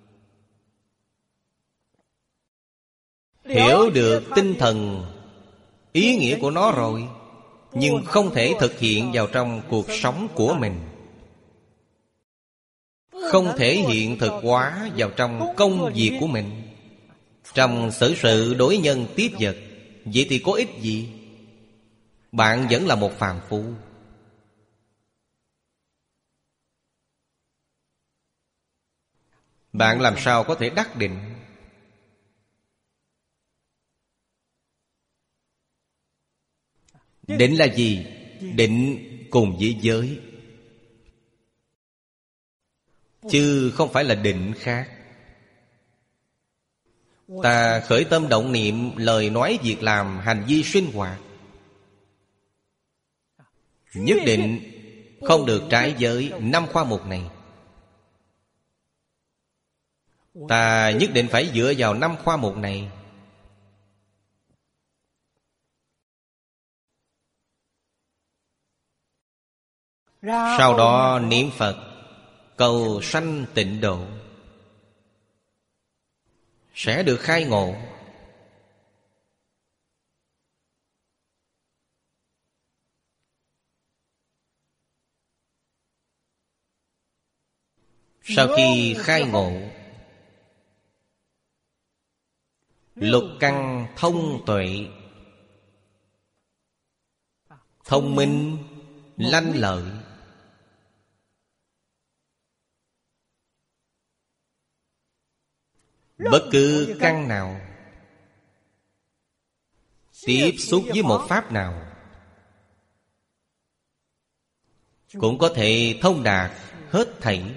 Hiểu được tinh thần, ý nghĩa của nó rồi, nhưng không thể thực hiện vào trong cuộc sống của mình, không thể hiện thực hóa vào trong công việc của mình, trong xử sự đối nhân tiếp vật, vậy thì có ích gì? Bạn vẫn là một phàm phu. Bạn làm sao có thể đắc định? Định là gì? Định cùng với giới, chứ không phải là định khác. Ta khởi tâm động niệm, lời nói việc làm, hành vi sinh hoạt, nhất định không được trái với năm khoa mục này. Ta nhất định phải dựa vào năm khoa mục này. Sau đó niệm Phật, cầu sanh tịnh độ, sẽ được khai ngộ. Sau khi khai ngộ, lục căn thông tuệ, thông minh, lanh lợi, bất cứ căn nào tiếp xúc với một pháp nào cũng có thể thông đạt hết thảy.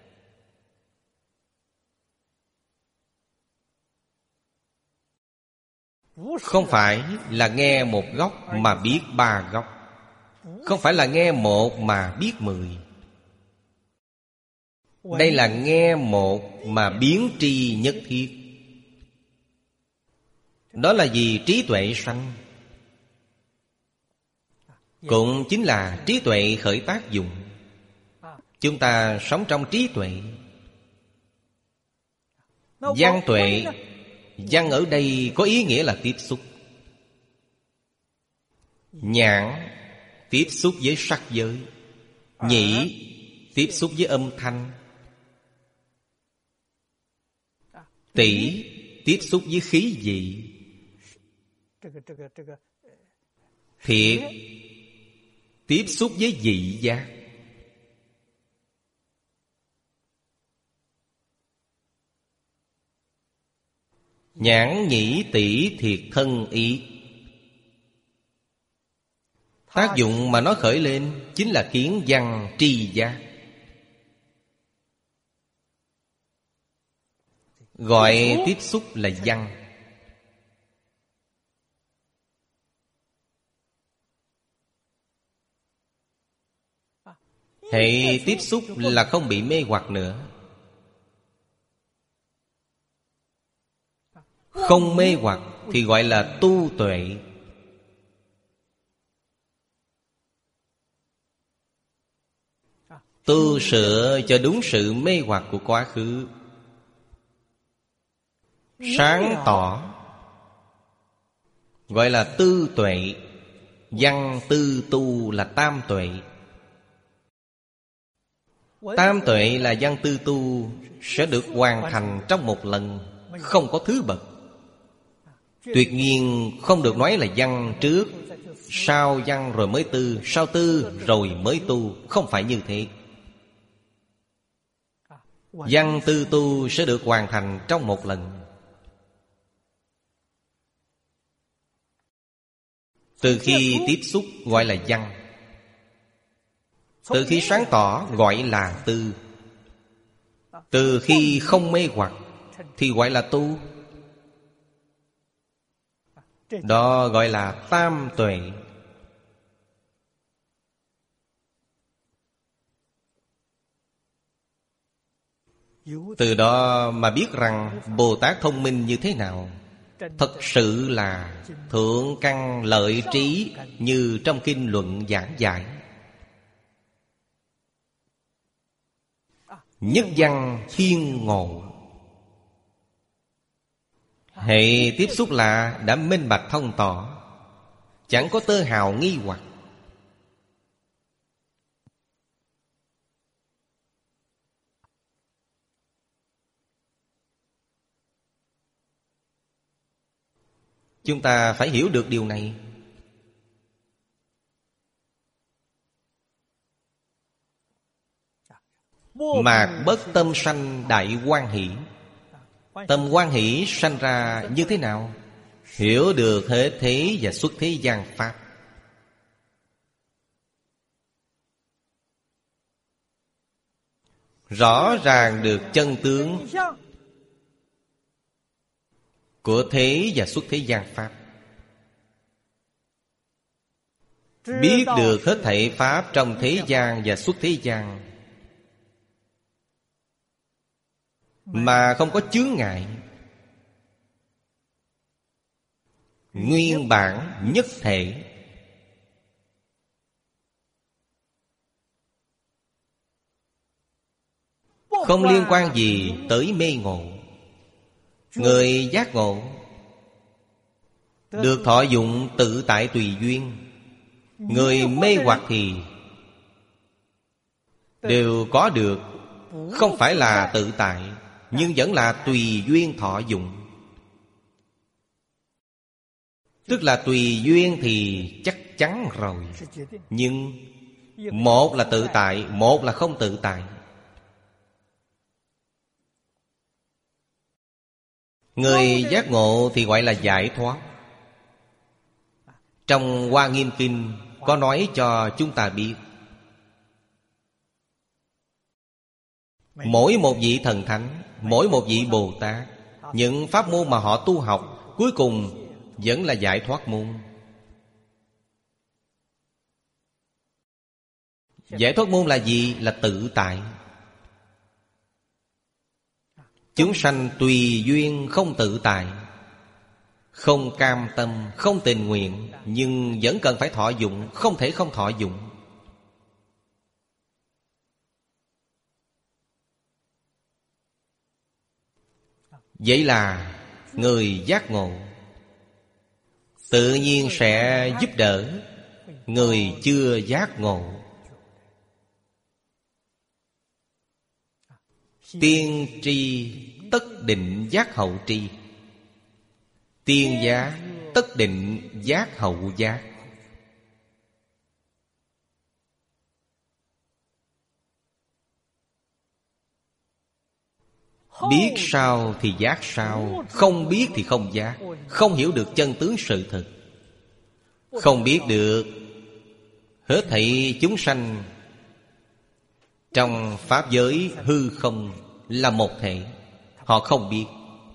Không phải là nghe một góc mà biết ba góc, không phải là nghe một mà biết mười. Đây là nghe một mà biến tri nhất thiết. Đó là vì trí tuệ sanh, cũng chính là trí tuệ khởi tác dụng. Chúng ta sống trong trí tuệ. Văn tuệ, văn ở đây có ý nghĩa là tiếp xúc. Nhãn tiếp xúc với sắc giới, nhĩ tiếp xúc với âm thanh, tỷ tiếp xúc với khí vị, thiệt tiếp xúc với vị giác. Nhãn nhĩ tỷ thiệt thân ý, tác dụng mà nó khởi lên chính là kiến văn tri giác, gọi tiếp xúc là văn. Hệ tiếp xúc là không bị mê hoặc nữa. Không mê hoặc thì gọi là tu tuệ. Tu sửa cho đúng sự mê hoặc của quá khứ, sáng tỏ, gọi là tư tuệ. Văn tư tu là tam tuệ. Tam tuệ là văn tư tu sẽ được hoàn thành trong một lần, không có thứ bậc. Tuyệt nhiên không được nói là văn trước, sau văn rồi mới tư, sau tư rồi mới tu. Không phải như thế. Văn tư tu sẽ được hoàn thành trong một lần. Từ khi tiếp xúc gọi là văn, từ khi sáng tỏ gọi là tư, từ khi không mê hoặc thì gọi là tu. Đó gọi là tam tuệ. Từ đó mà biết rằng Bồ Tát thông minh như thế nào. Thật sự là thượng căn lợi trí, như trong kinh luận giảng giải. Nhất văn thiên ngộ. Hệ tiếp xúc là đã minh bạch thông tỏ, chẳng có tơ hào nghi hoặc. Chúng ta phải hiểu được điều này. Mạc bất tâm sanh đại hoan hỷ. Tâm hoan hỷ sanh ra như thế nào? Hiểu được hết thế và xuất thế gian pháp. rõ ràng được chân tướng của thế và xuất thế gian pháp, biết được hết thảy pháp trong thế gian và xuất thế gian, mà không có chướng ngại, nguyên bản nhất thể. Không liên quan gì tới mê ngộ. Người giác ngộ được thọ dụng tự tại tùy duyên. Người mê hoặc thì đều có được, không phải là tự tại, nhưng vẫn là tùy duyên thọ dụng. Tức là tùy duyên thì chắc chắn rồi. Nhưng một là tự tại, một là không tự tại. Người giác ngộ thì gọi là giải thoát. Trong Hoa Nghiêm Kinh có nói cho chúng ta biết, mỗi một vị thần thánh, mỗi một vị Bồ Tát, những pháp môn mà họ tu học cuối cùng vẫn là giải thoát môn. Giải thoát môn là gì? Là tự tại. Chúng sanh tùy duyên không tự tại, không cam tâm, không tình nguyện, nhưng vẫn cần phải thọ dụng, không thể không thọ dụng. Vậy là người giác ngộ tự nhiên sẽ giúp đỡ người chưa giác ngộ. Tiên tri tất định giác hậu tri, tiên giác tất định giác hậu giác. Biết sao thì giác sao, không biết thì không giác. Không hiểu được chân tướng sự thật, không biết được hết thảy chúng sanh trong pháp giới hư không là một thể. Họ không biết.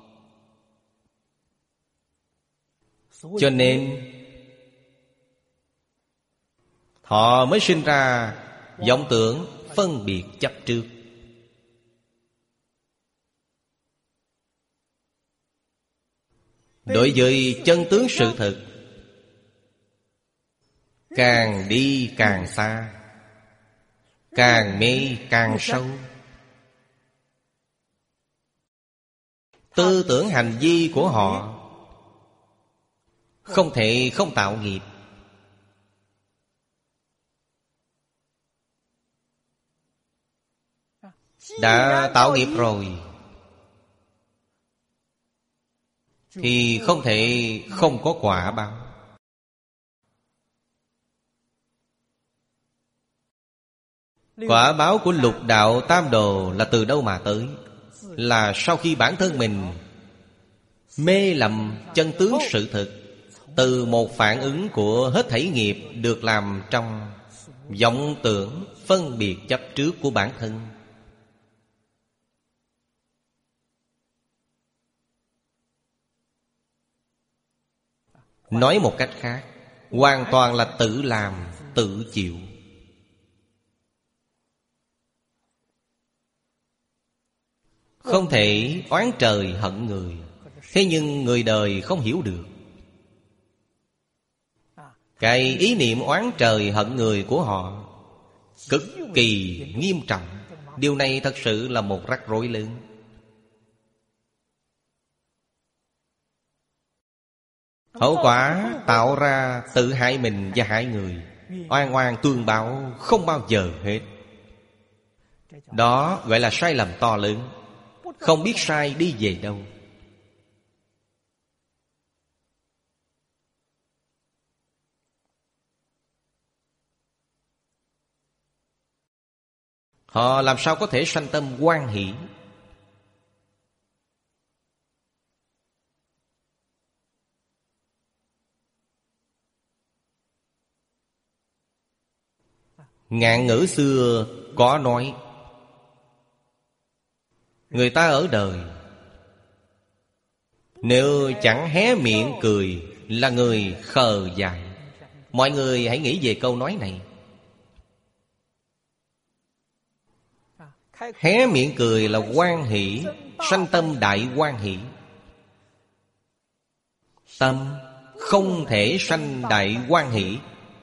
Cho nên họ mới sinh ra vọng tưởng phân biệt chấp trước. Đối với chân tướng sự thật, càng đi càng xa, càng mê càng sâu. Tư tưởng hành vi của họ không thể không tạo nghiệp. Đã tạo nghiệp rồi thì không thể không có quả báo. Quả báo của lục đạo tam đồ là từ đâu mà tới? Là sau khi bản thân mình mê lầm chân tướng sự thực, từ một phản ứng của hết thảy nghiệp được làm trong vọng tưởng phân biệt chấp trước của bản thân. Nói một cách khác, hoàn toàn là tự làm, tự chịu. Không thể oán trời hận người. Thế nhưng người đời không hiểu được. Cái ý niệm oán trời hận người của họ cực kỳ nghiêm trọng. Điều này thật sự là một rắc rối lớn. Hậu quả tạo ra tự hại mình và hại người. Oan oan tương báo không bao giờ hết. Đó gọi là sai lầm to lớn. Không biết sai đi về đâu. Họ làm sao có thể sanh tâm hoan hỷ? Ngạn ngữ xưa có nói, Người ta ở đời nếu chẳng hé miệng cười là người khờ dại. Mọi người hãy nghĩ về câu nói này. Hé miệng cười là hoan hỷ, sanh tâm đại hoan hỷ. Tâm không thể sanh đại hoan hỷ,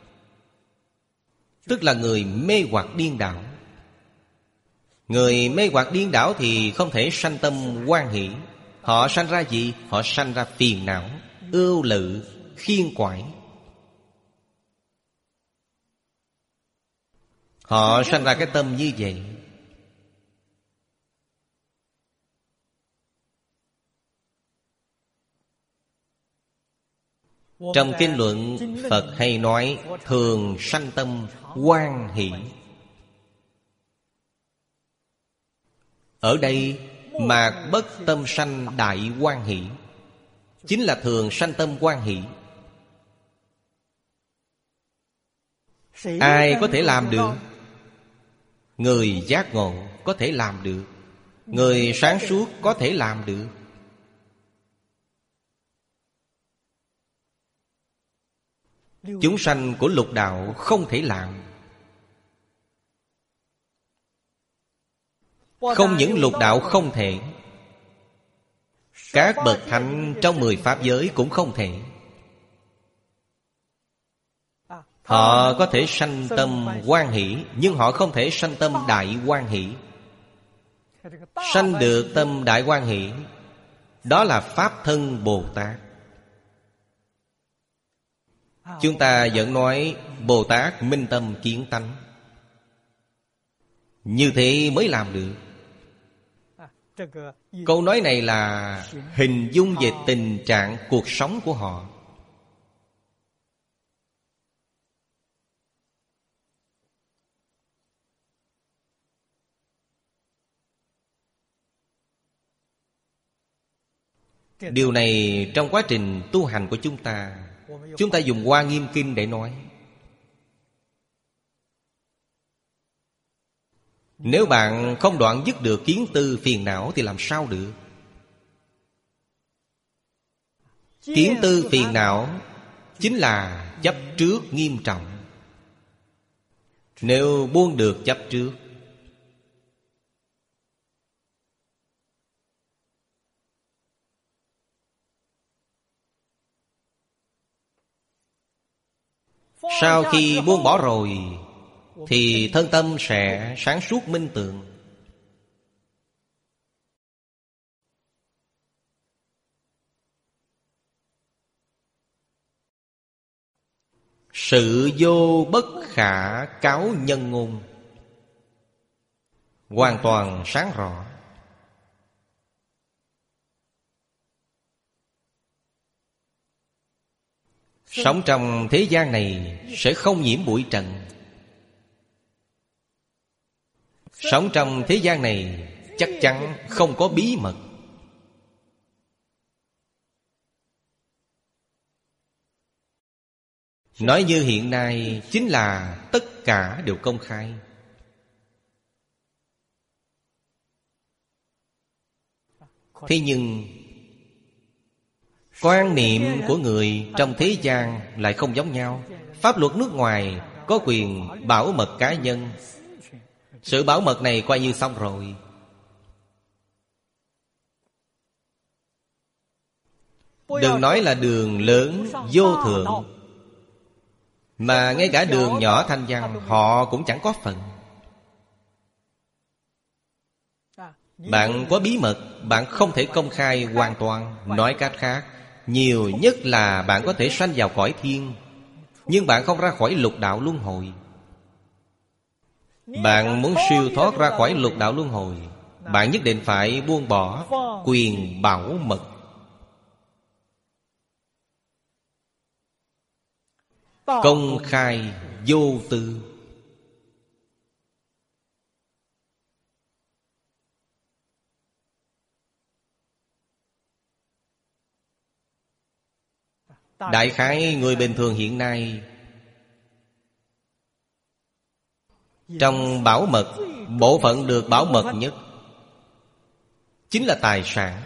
tức là người mê hoặc điên đảo. Người mê hoặc điên đảo thì không thể sanh tâm hoan hỷ. Họ sanh ra gì? Họ sanh ra phiền não, ưu lự, khiên quải. Họ sanh ra cái tâm như vậy. Trong kinh luận Phật hay nói thường sanh tâm hoan hỷ. Ở đây mạc bất tâm sanh đại hoan hỷ, chính là thường sanh tâm hoan hỷ. Ai có thể làm được? Người giác ngộ có thể làm được. Người sáng suốt có thể làm được. Chúng sanh của lục đạo không thể làm. Không những lục đạo không thể, các bậc thánh trong mười pháp giới cũng không thể. Họ có thể sanh tâm hoan hỷ, nhưng họ không thể sanh tâm đại hoan hỷ. Sanh được tâm đại hoan hỷ, đó là Pháp thân Bồ Tát. Chúng ta vẫn nói Bồ Tát minh tâm kiến tánh. Như thế mới làm được. Câu nói này là hình dung về tình trạng cuộc sống của họ. Điều này trong quá trình tu hành của chúng ta, chúng ta dùng Hoa Nghiêm Kinh để nói. Nếu bạn không đoạn dứt được kiến tư phiền não thì làm sao được? Kiến tư phiền não chính là chấp trước nghiêm trọng. Nếu buông được chấp trước, sau khi buông bỏ rồi thì thân tâm sẽ sáng suốt minh tường. Sự vô bất khả cáo nhân ngôn, hoàn toàn sáng rõ. Sống trong thế gian này sẽ không nhiễm bụi trần. Sống trong thế gian này chắc chắn không có bí mật. Nói như hiện nay chính là tất cả đều công khai. Thế nhưng quan niệm của người trong thế gian lại không giống nhau. Pháp luật nước ngoài có quyền bảo mật cá nhân. Sự bảo mật này coi như xong rồi. Đừng nói là đường lớn vô thượng, mà ngay cả đường nhỏ thanh văn họ cũng chẳng có phần. Bạn có bí mật, bạn không thể công khai hoàn toàn. Nói cách khác, nhiều nhất là bạn có thể sanh vào cõi thiên, nhưng bạn không ra khỏi lục đạo luân hồi. Bạn muốn siêu thoát ra khỏi lục đạo luân hồi, bạn nhất định phải buông bỏ quyền bảo mật. Công khai vô tư. Đại khái người bình thường hiện nay trong bảo mật, bộ phận được bảo mật nhất chính là tài sản.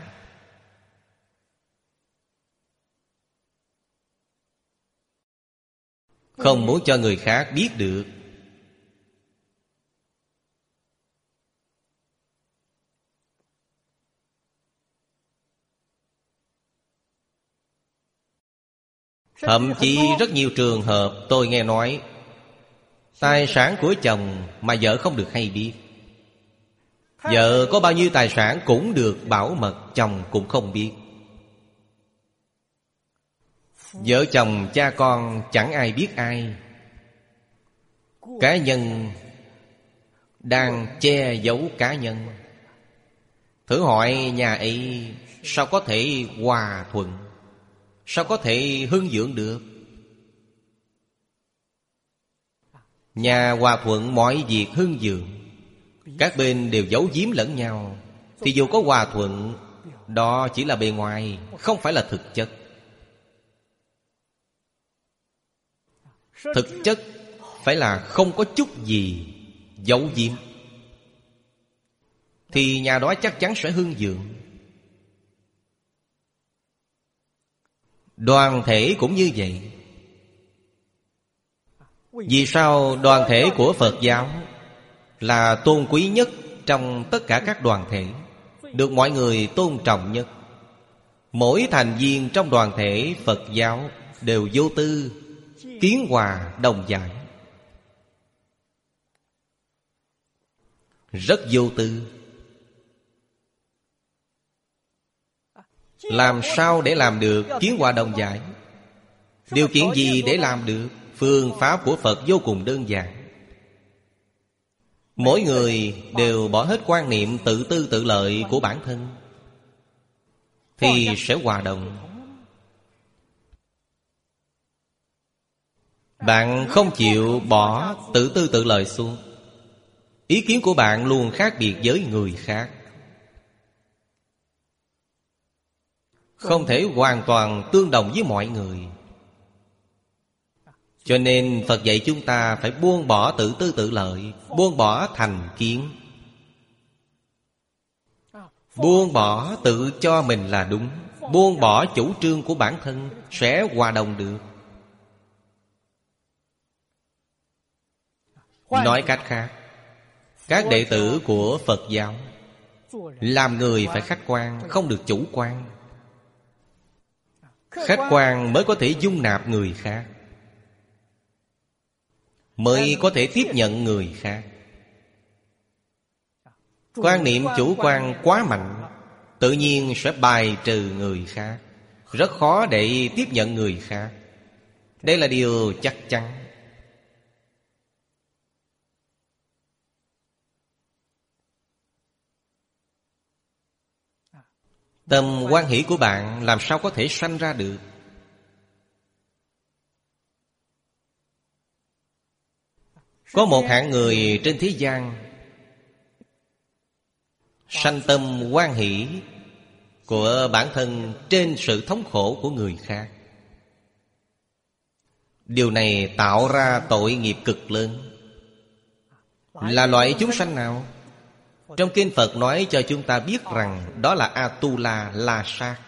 Không muốn cho người khác biết được. Thậm chí rất nhiều trường hợp tôi nghe nói tài sản của chồng mà vợ không được hay biết. Vợ có bao nhiêu tài sản cũng được bảo mật, chồng cũng không biết. Vợ chồng cha con chẳng ai biết ai. Cá nhân đang che giấu cá nhân. Thử hỏi nhà ấy sao có thể hòa thuận, sao có thể hưng vượng được? Nhà hòa thuận mọi việc hưng vượng, các bên đều giấu giếm lẫn nhau, thì dù có hòa thuận, đó chỉ là bề ngoài, không phải là thực chất. Thực chất phải là không có chút gì giấu giếm, thì nhà đó chắc chắn sẽ hưng vượng. Đoàn thể cũng như vậy. Vì sao đoàn thể của Phật giáo là tôn quý nhất trong tất cả các đoàn thể, được mọi người tôn trọng nhất? Mỗi thành viên trong đoàn thể Phật giáo đều vô tư, kiến hòa đồng giải. Rất vô tư. Làm sao để làm được kiến hòa đồng giải? Điều kiện gì để làm được? Phương pháp của Phật vô cùng đơn giản. Mỗi người đều bỏ hết quan niệm tự tư tự lợi của bản thân, thì sẽ hòa đồng. Bạn không chịu bỏ tự tư tự lợi xuống, ý kiến của bạn luôn khác biệt với người khác, không thể hoàn toàn tương đồng với mọi người. Cho nên Phật dạy chúng ta phải buông bỏ tự tư tự lợi, buông bỏ thành kiến, buông bỏ tự cho mình là đúng, buông bỏ chủ trương của bản thân, sẽ hòa đồng được. Nói cách khác, các đệ tử của Phật giáo làm người phải khách quan, không được chủ quan. Khách quan mới có thể dung nạp người khác, mới có thể tiếp nhận người khác. Quan niệm chủ quan quá mạnh, tự nhiên sẽ bài trừ người khác, rất khó để tiếp nhận người khác. Đây là điều chắc chắn. Tâm hoan hỷ của bạn làm sao có thể sanh ra được? Có một hạng người trên thế gian sanh tâm hoan hỷ của bản thân trên sự thống khổ của người khác. Điều này tạo ra tội nghiệp cực lớn. Là loại chúng sanh nào? Trong kinh Phật nói cho chúng ta biết rằng đó là Atula La Sát.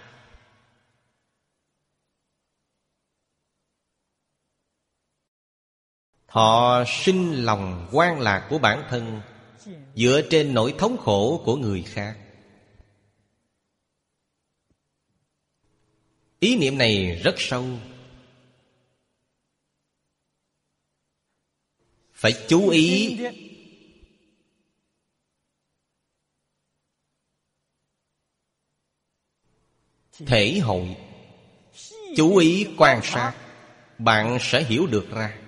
Họ sinh lòng hoan lạc của bản thân dựa trên nỗi thống khổ của người khác. Ý niệm này rất sâu, phải chú ý. Thể hội, chú ý quan sát, bạn sẽ hiểu được ra.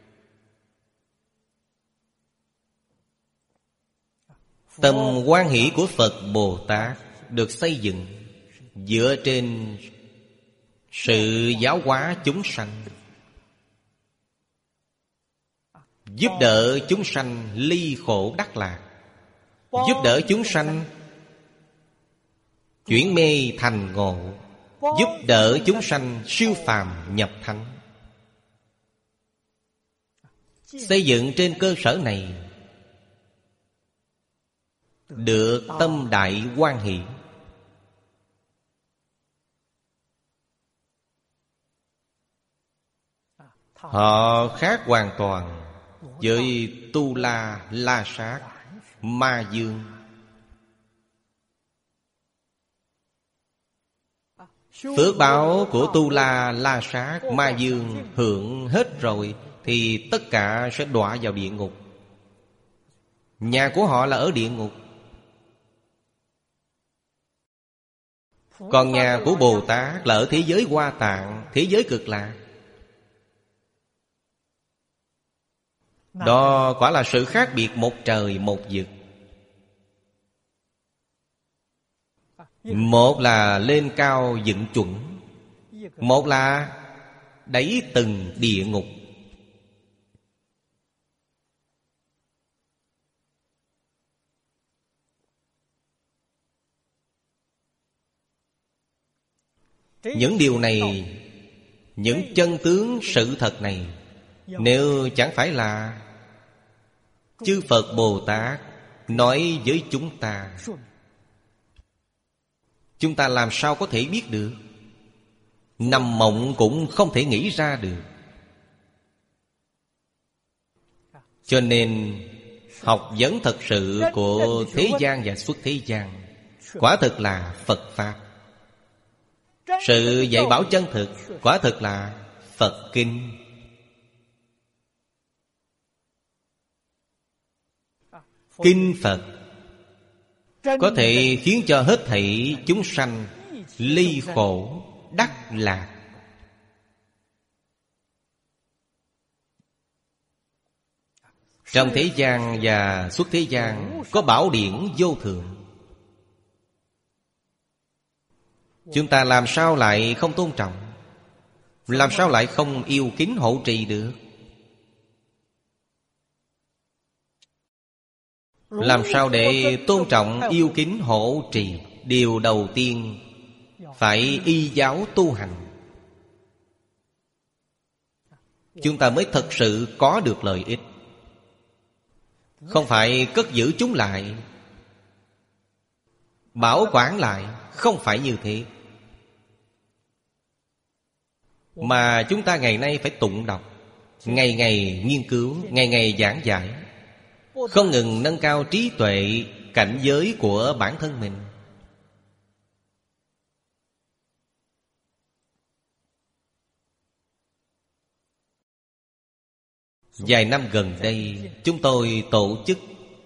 Tâm hoan hỷ của Phật Bồ Tát được xây dựng dựa trên sự giáo hóa chúng sanh, giúp đỡ chúng sanh ly khổ đắc lạc, giúp đỡ chúng sanh chuyển mê thành ngộ, giúp đỡ chúng sanh siêu phàm nhập thánh. Xây dựng trên cơ sở này, được tâm đại hoan hỷ, Họ khác hoàn toàn với Tu La, La Sát, Ma Dương. Phước báo của Tu La, La Sát, Ma Dương hưởng hết rồi thì tất cả sẽ đọa vào địa ngục. Nhà của họ là ở địa ngục. Còn nhà của Bồ Tát là ở thế giới Hoa Tạng, thế giới Cực Lạc. Đó quả là sự khác biệt một trời một vực. Một là lên cao dựng chuẩn, một là đẩy từng địa ngục. Những điều này, những chân tướng sự thật này, nếu chẳng phải là chư Phật Bồ Tát nói với chúng ta, chúng ta làm sao có thể biết được? Nằm mộng cũng không thể nghĩ ra được. Cho nên học vấn thật sự của thế gian và xuất thế gian quả thực là Phật Pháp. Sự dạy bảo chân thực quả thực là Phật Kinh. Kinh Phật có thể khiến cho hết thảy chúng sanh ly khổ đắc lạc. Trong thế gian và xuất thế gian có bảo điển vô thượng. Chúng ta làm sao lại không tôn trọng? Làm sao lại không yêu kính hộ trì được? Làm sao để tôn trọng yêu kính hộ trì? Điều đầu tiên phải y giáo tu hành, chúng ta mới thật sự có được lợi ích. Không phải cất giữ chúng lại, bảo quản lại. Không phải như thế. Mà chúng ta ngày nay phải tụng đọc, ngày ngày nghiên cứu, ngày ngày giảng giải, không ngừng nâng cao trí tuệ, cảnh giới của bản thân mình. Vài năm gần đây chúng tôi tổ chức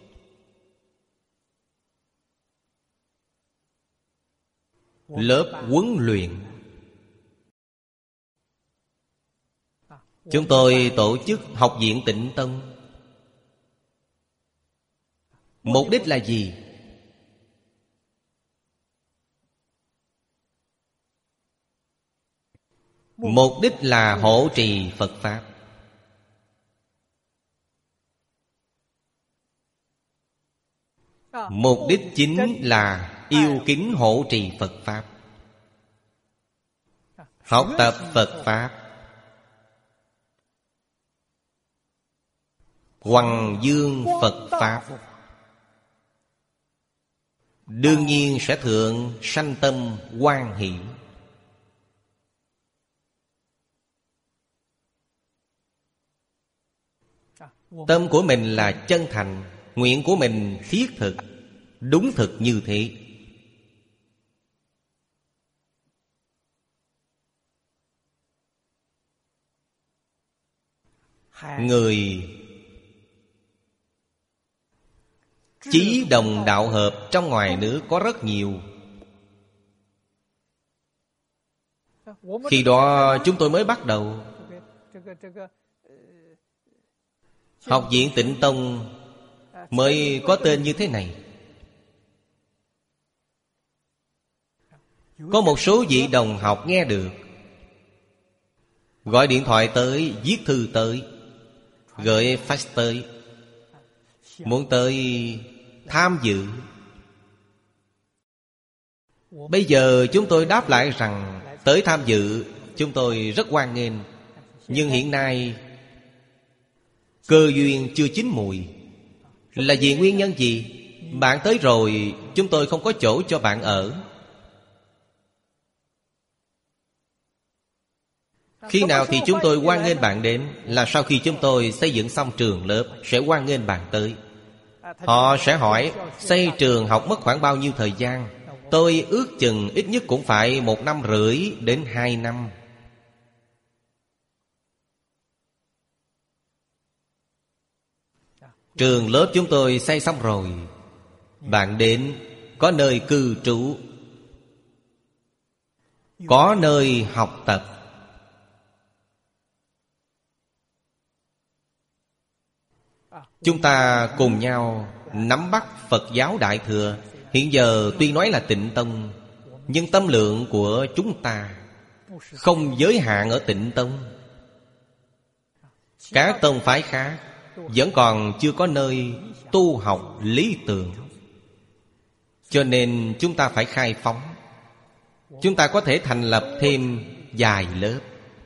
lớp huấn luyện. Chúng tôi tổ chức Học viện Tịnh Tông. Mục đích là gì? Mục đích là hộ trì Phật Pháp. Mục đích chính là yêu kính hộ trì Phật Pháp, học tập Phật Pháp, hoằng dương Phật Pháp. Đương nhiên sẽ thượng sanh tâm hoan hỷ. Tâm của mình là chân thành, nguyện của mình thiết thực, đúng thực như thế. Người chí đồng đạo hợp trong ngoài nước có rất nhiều. Khi đó chúng tôi mới bắt đầu. Học viện Tịnh Tông mới có tên như thế này. Có một số vị đồng học nghe được, gọi điện thoại tới, viết thư tới, gửi fax tới, muốn tới tham dự. Bây giờ chúng tôi đáp lại rằng tới tham dự chúng tôi rất hoan nghênh, nhưng hiện nay cơ duyên chưa chín mùi. Là vì nguyên nhân gì? Bạn tới rồi chúng tôi không có chỗ cho bạn ở. Khi nào thì chúng tôi hoan nghênh bạn đến? Là sau khi chúng tôi xây dựng xong trường lớp, sẽ hoan nghênh bạn tới. Họ sẽ hỏi xây trường học mất khoảng bao nhiêu thời gian. Tôi ước chừng ít nhất cũng phải một năm rưỡi đến hai năm. Trường lớp chúng tôi xây xong rồi, bạn đến có nơi cư trú, có nơi học tập. Chúng ta cùng nhau nắm bắt Phật giáo Đại Thừa. Hiện giờ tuy nói là Tịnh Tông, nhưng tâm lượng của chúng ta không giới hạn ở Tịnh Tông. Các tông phái khác vẫn còn chưa có nơi tu học lý tưởng, cho nên chúng ta phải khai phóng. Chúng ta có thể thành lập thêm vài lớp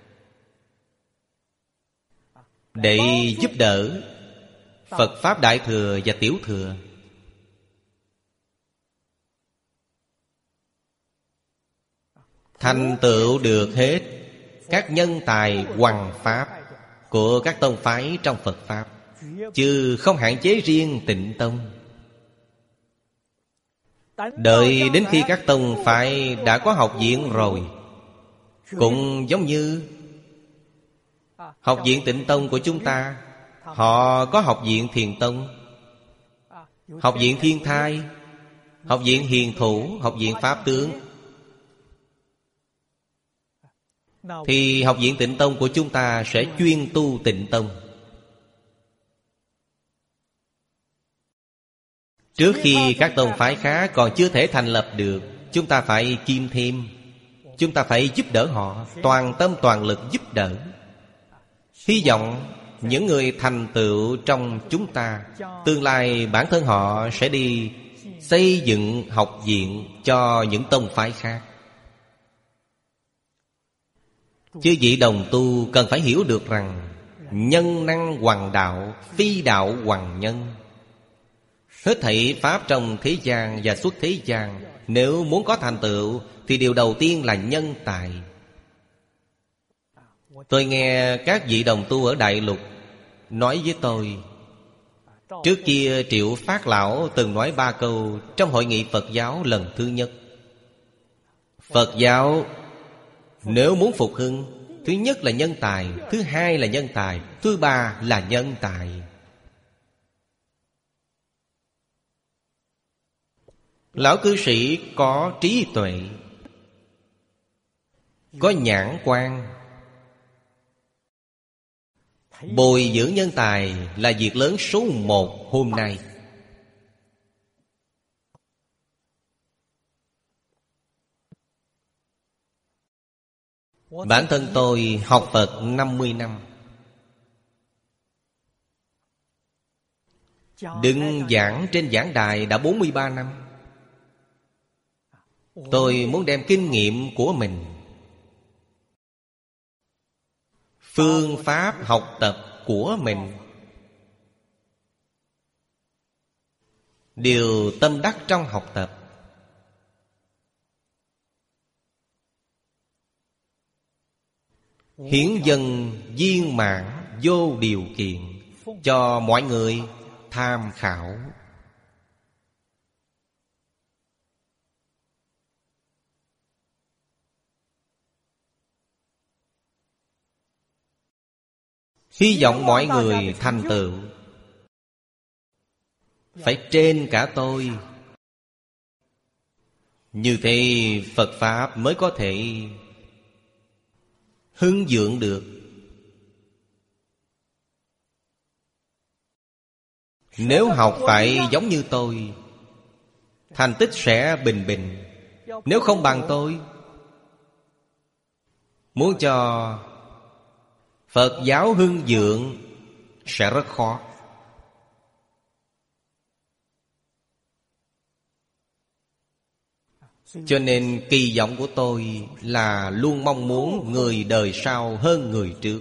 để giúp đỡ Phật Pháp Đại Thừa và Tiểu Thừa. Thành tựu được hết các nhân tài hoằng pháp của các tông phái trong Phật Pháp, chứ không hạn chế riêng Tịnh Tông. Đợi đến khi các tông phái đã có học viện rồi, cũng giống như học viện Tịnh Tông của chúng ta, họ có học viện Thiền Tông, học viện Thiên Thai, học viện Hiền Thủ, học viện Pháp Tướng. Thì học viện Tịnh Tông của chúng ta sẽ chuyên tu Tịnh Tông. Trước khi các tông phái khác còn chưa thể thành lập được, chúng ta phải kiêm thêm. Chúng ta phải giúp đỡ họ, toàn tâm toàn lực giúp đỡ. Hy vọng những người thành tựu trong chúng ta, tương lai bản thân họ sẽ đi xây dựng học viện cho những tông phái khác. Chư vị đồng tu cần phải hiểu được rằng nhân năng hoằng đạo, phi đạo hoằng nhân. Hết thảy pháp trong thế gian và xuất thế gian, nếu muốn có thành tựu thì điều đầu tiên là nhân tài. Tôi nghe các vị đồng tu ở Đại Lục nói với tôi, trước kia Triệu Phát Lão từng nói ba câu trong hội nghị Phật giáo lần thứ nhất. Phật giáo nếu muốn phục hưng, thứ nhất là nhân tài, thứ hai là nhân tài, thứ ba là nhân tài. Lão cư sĩ có trí tuệ, có nhãn quan. Bồi dưỡng nhân tài là việc lớn số một hôm nay. Bản thân tôi học Phật năm mươi năm, đứng giảng trên giảng đài đã bốn mươi ba năm. Tôi muốn đem kinh nghiệm của mình, phương pháp học tập của mình, điều tâm đắc trong học tập, hiến dâng viên mãn vô điều kiện cho mọi người tham khảo. Hy vọng mọi người thành tựu phải trên cả tôi. Như thế Phật Pháp mới có thể hưng vượng được. Nếu học phải giống như tôi, thành tích sẽ bình bình. Nếu không bằng tôi, muốn cho Phật giáo hưng vượng sẽ rất khó. Cho nên kỳ vọng của tôi là luôn mong muốn người đời sau hơn người trước.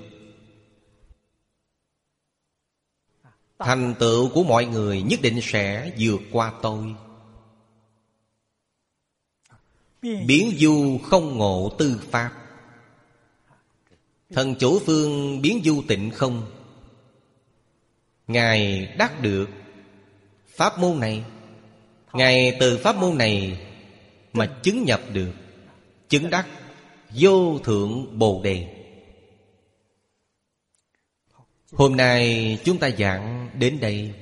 Thành tựu của mọi người nhất định sẽ vượt qua tôi. Biến du không ngộ tư pháp. Thần Chỗ Phương biến du tịnh không, Ngài đắc được pháp môn này. Ngài từ pháp môn này mà chứng nhập được, chứng đắc vô thượng Bồ Đề. Hôm nay chúng ta giảng đến đây.